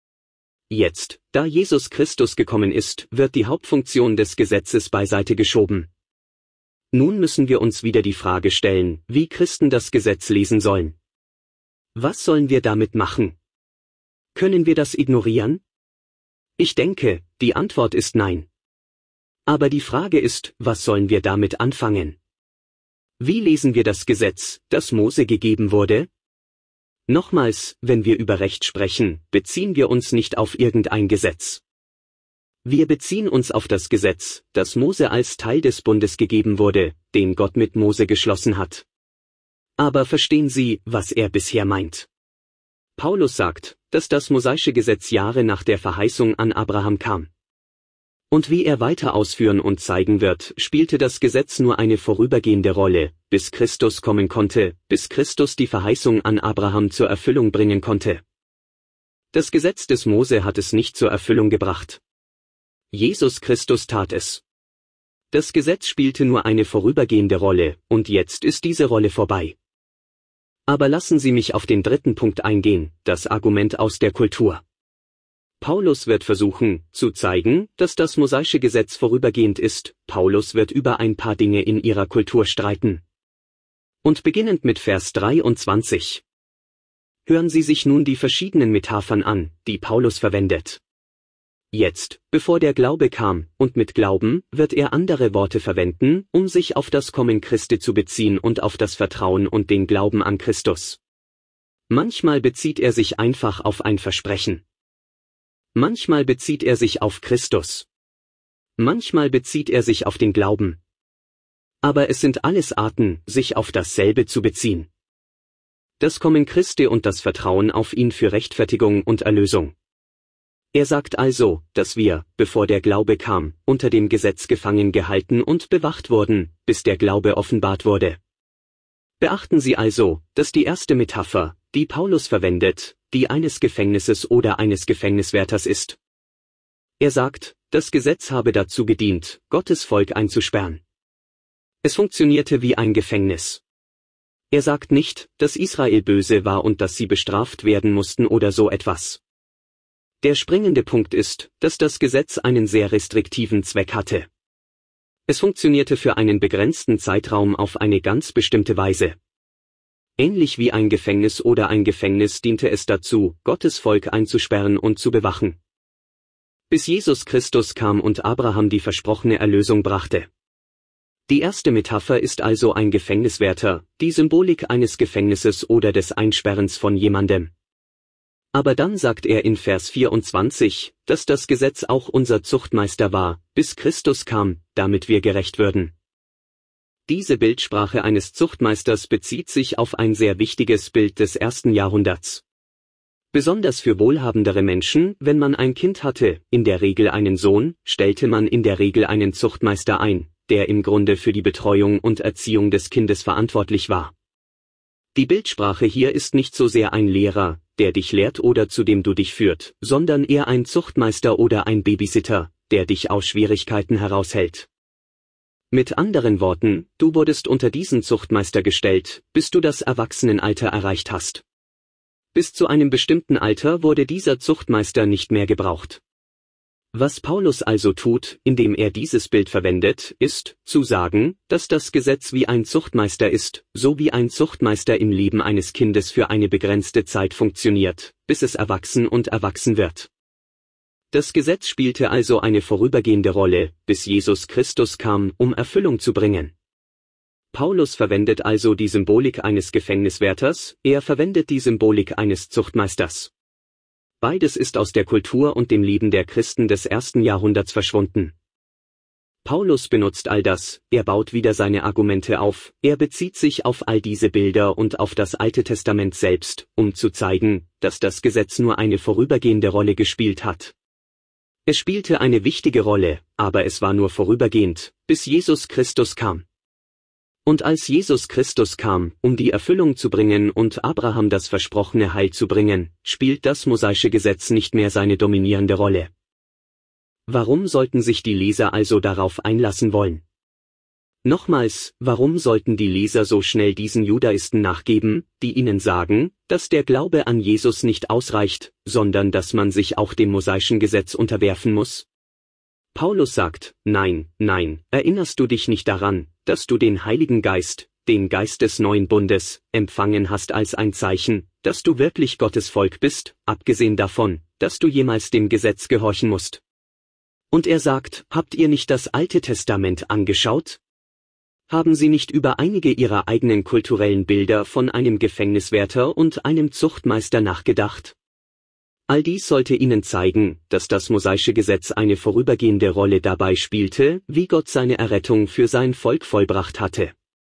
Speaker 1: Jetzt, da Jesus Christus gekommen ist, wird die Hauptfunktion des Gesetzes beiseite geschoben. Nun müssen wir uns wieder die Frage stellen, wie Christen das Gesetz lesen sollen. Was sollen wir damit machen? Können wir das ignorieren? Ich denke, die Antwort ist nein. Aber die Frage ist, was sollen wir damit anfangen? Wie lesen wir das Gesetz, das Mose gegeben wurde? Nochmals, wenn wir über Recht sprechen, beziehen wir uns nicht auf irgendein Gesetz. Wir beziehen uns auf das Gesetz, das Mose als Teil des Bundes gegeben wurde, den Gott mit Mose geschlossen hat. Aber verstehen Sie, was er bisher meint? Paulus sagt, dass das mosaische Gesetz Jahre nach der Verheißung an Abraham kam. Und wie er weiter ausführen und zeigen wird, spielte das Gesetz nur eine vorübergehende Rolle, bis Christus kommen konnte, bis Christus die Verheißung an Abraham zur Erfüllung bringen konnte. Das Gesetz des Mose hat es nicht zur Erfüllung gebracht. Jesus Christus tat es. Das Gesetz spielte nur eine vorübergehende Rolle, und jetzt ist diese Rolle vorbei. Aber lassen Sie mich auf den dritten Punkt eingehen, das Argument aus der Kultur. Paulus wird versuchen, zu zeigen, dass das mosaische Gesetz vorübergehend ist. Paulus wird über ein paar Dinge in ihrer Kultur streiten. Und beginnend mit Vers 23. Hören Sie sich nun die verschiedenen Metaphern an, die Paulus verwendet. Jetzt, bevor der Glaube kam, und mit Glauben, wird er andere Worte verwenden, um sich auf das Kommen Christi zu beziehen und auf das Vertrauen und den Glauben an Christus. Manchmal bezieht er sich einfach auf ein Versprechen. Manchmal bezieht er sich auf Christus. Manchmal bezieht er sich auf den Glauben. Aber es sind alles Arten, sich auf dasselbe zu beziehen. Das Kommen Christi und das Vertrauen auf ihn für Rechtfertigung und Erlösung. Er sagt also, dass wir, bevor der Glaube kam, unter dem Gesetz gefangen gehalten und bewacht wurden, bis der Glaube offenbart wurde. Beachten Sie also, dass die erste Metapher, die Paulus verwendet, die eines Gefängnisses oder eines Gefängniswärters ist. Er sagt, das Gesetz habe dazu gedient, Gottes Volk einzusperren. Es funktionierte wie ein Gefängnis. Er sagt nicht, dass Israel böse war und dass sie bestraft werden mussten oder so etwas. Der springende Punkt ist, dass das Gesetz einen sehr restriktiven Zweck hatte. Es funktionierte für einen begrenzten Zeitraum auf eine ganz bestimmte Weise. Ähnlich wie ein Gefängnis oder ein Gefängnis diente es dazu, Gottes Volk einzusperren und zu bewachen. Bis Jesus Christus kam und Abraham die versprochene Erlösung brachte. Die erste Metapher ist also ein Gefängniswärter, die Symbolik eines Gefängnisses oder des Einsperrens von jemandem. Aber dann sagt er in Vers 24, dass das Gesetz auch unser Zuchtmeister war, bis Christus kam, damit wir gerecht würden. Diese Bildsprache eines Zuchtmeisters bezieht sich auf ein sehr wichtiges Bild des 1. Jahrhunderts. Besonders für wohlhabendere Menschen, wenn man ein Kind hatte, in der Regel einen Sohn, stellte man in der Regel einen Zuchtmeister ein, der im Grunde für die Betreuung und Erziehung des Kindes verantwortlich war. Die Bildsprache hier ist nicht so sehr ein Lehrer, der dich lehrt oder zu dem du dich führt, sondern eher ein Zuchtmeister oder ein Babysitter, der dich aus Schwierigkeiten heraushält. Mit anderen Worten, du wurdest unter diesen Zuchtmeister gestellt, bis du das Erwachsenenalter erreicht hast. Bis zu einem bestimmten Alter wurde dieser Zuchtmeister nicht mehr gebraucht. Was Paulus also tut, indem er dieses Bild verwendet, ist, zu sagen, dass das Gesetz wie ein Zuchtmeister ist, so wie ein Zuchtmeister im Leben eines Kindes für eine begrenzte Zeit funktioniert, bis es erwachsen wird. Das Gesetz spielte also eine vorübergehende Rolle, bis Jesus Christus kam, um Erfüllung zu bringen. Paulus verwendet also die Symbolik eines Gefängniswärters, er verwendet die Symbolik eines Zuchtmeisters. Beides ist aus der Kultur und dem Leben der Christen des 1. Jahrhunderts verschwunden. Paulus benutzt all das, er baut wieder seine Argumente auf, er bezieht sich auf all diese Bilder und auf das Alte Testament selbst, um zu zeigen, dass das Gesetz nur eine vorübergehende Rolle gespielt hat. Es spielte eine wichtige Rolle, aber es war nur vorübergehend, bis Jesus Christus kam. Und als Jesus Christus kam, um die Erfüllung zu bringen und Abraham das versprochene Heil zu bringen, spielt das mosaische Gesetz nicht mehr seine dominierende Rolle. Warum sollten sich die Leser also darauf einlassen wollen? Nochmals, warum sollten die Leser so schnell diesen Judaisten nachgeben, die ihnen sagen, dass der Glaube an Jesus nicht ausreicht, sondern dass man sich auch dem mosaischen Gesetz unterwerfen muss? Paulus sagt, nein, erinnerst du dich nicht daran, dass du den Heiligen Geist, den Geist des neuen Bundes, empfangen hast als ein Zeichen, dass du wirklich Gottes Volk bist, abgesehen davon, dass du jemals dem Gesetz gehorchen musst? Und er sagt, habt ihr nicht das Alte Testament angeschaut? Haben Sie nicht über einige Ihrer eigenen kulturellen Bilder von einem Gefängniswärter und einem Zuchtmeister nachgedacht? All dies sollte Ihnen zeigen, dass das mosaische Gesetz eine vorübergehende Rolle dabei spielte, wie Gott seine Errettung für sein Volk vollbracht hatte.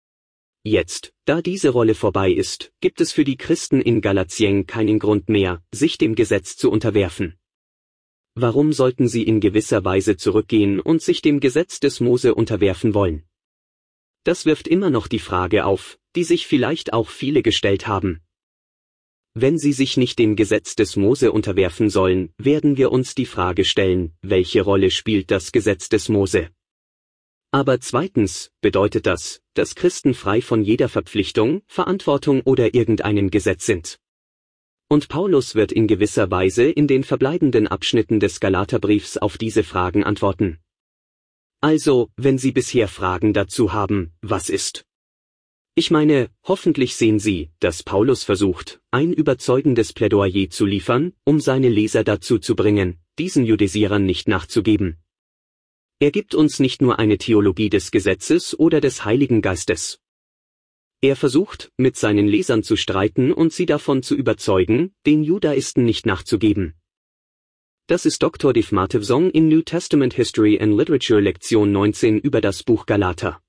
Speaker 1: Jetzt, da diese Rolle vorbei ist, gibt es für die Christen in Galatien keinen Grund mehr, sich dem Gesetz zu unterwerfen. Warum sollten sie in gewisser Weise zurückgehen und sich dem Gesetz des Mose unterwerfen wollen? Das wirft immer noch die Frage auf, die sich vielleicht auch viele gestellt haben. wenn sie sich nicht dem Gesetz des Mose unterwerfen sollen, werden wir uns die Frage stellen, welche Rolle spielt das Gesetz des Mose? Aber zweitens bedeutet das, dass Christen frei von jeder Verpflichtung, Verantwortung oder irgendeinem Gesetz sind. Und Paulus wird in gewisser Weise in den verbleibenden Abschnitten des Galaterbriefs auf diese Fragen antworten. Also, wenn Sie bisher Fragen dazu haben, was ist? Ich meine, hoffentlich sehen Sie, dass Paulus versucht, ein überzeugendes Plädoyer zu liefern, um seine Leser dazu zu bringen, diesen Judäisierern nicht nachzugeben. Er gibt uns nicht nur eine Theologie des Gesetzes oder des Heiligen Geistes. Er versucht, mit seinen Lesern zu streiten und sie davon zu überzeugen, den Judaisten nicht nachzugeben. Das ist Dr. Dave Matevsong in New Testament History and Literature Lektion 19 über das Buch Galater.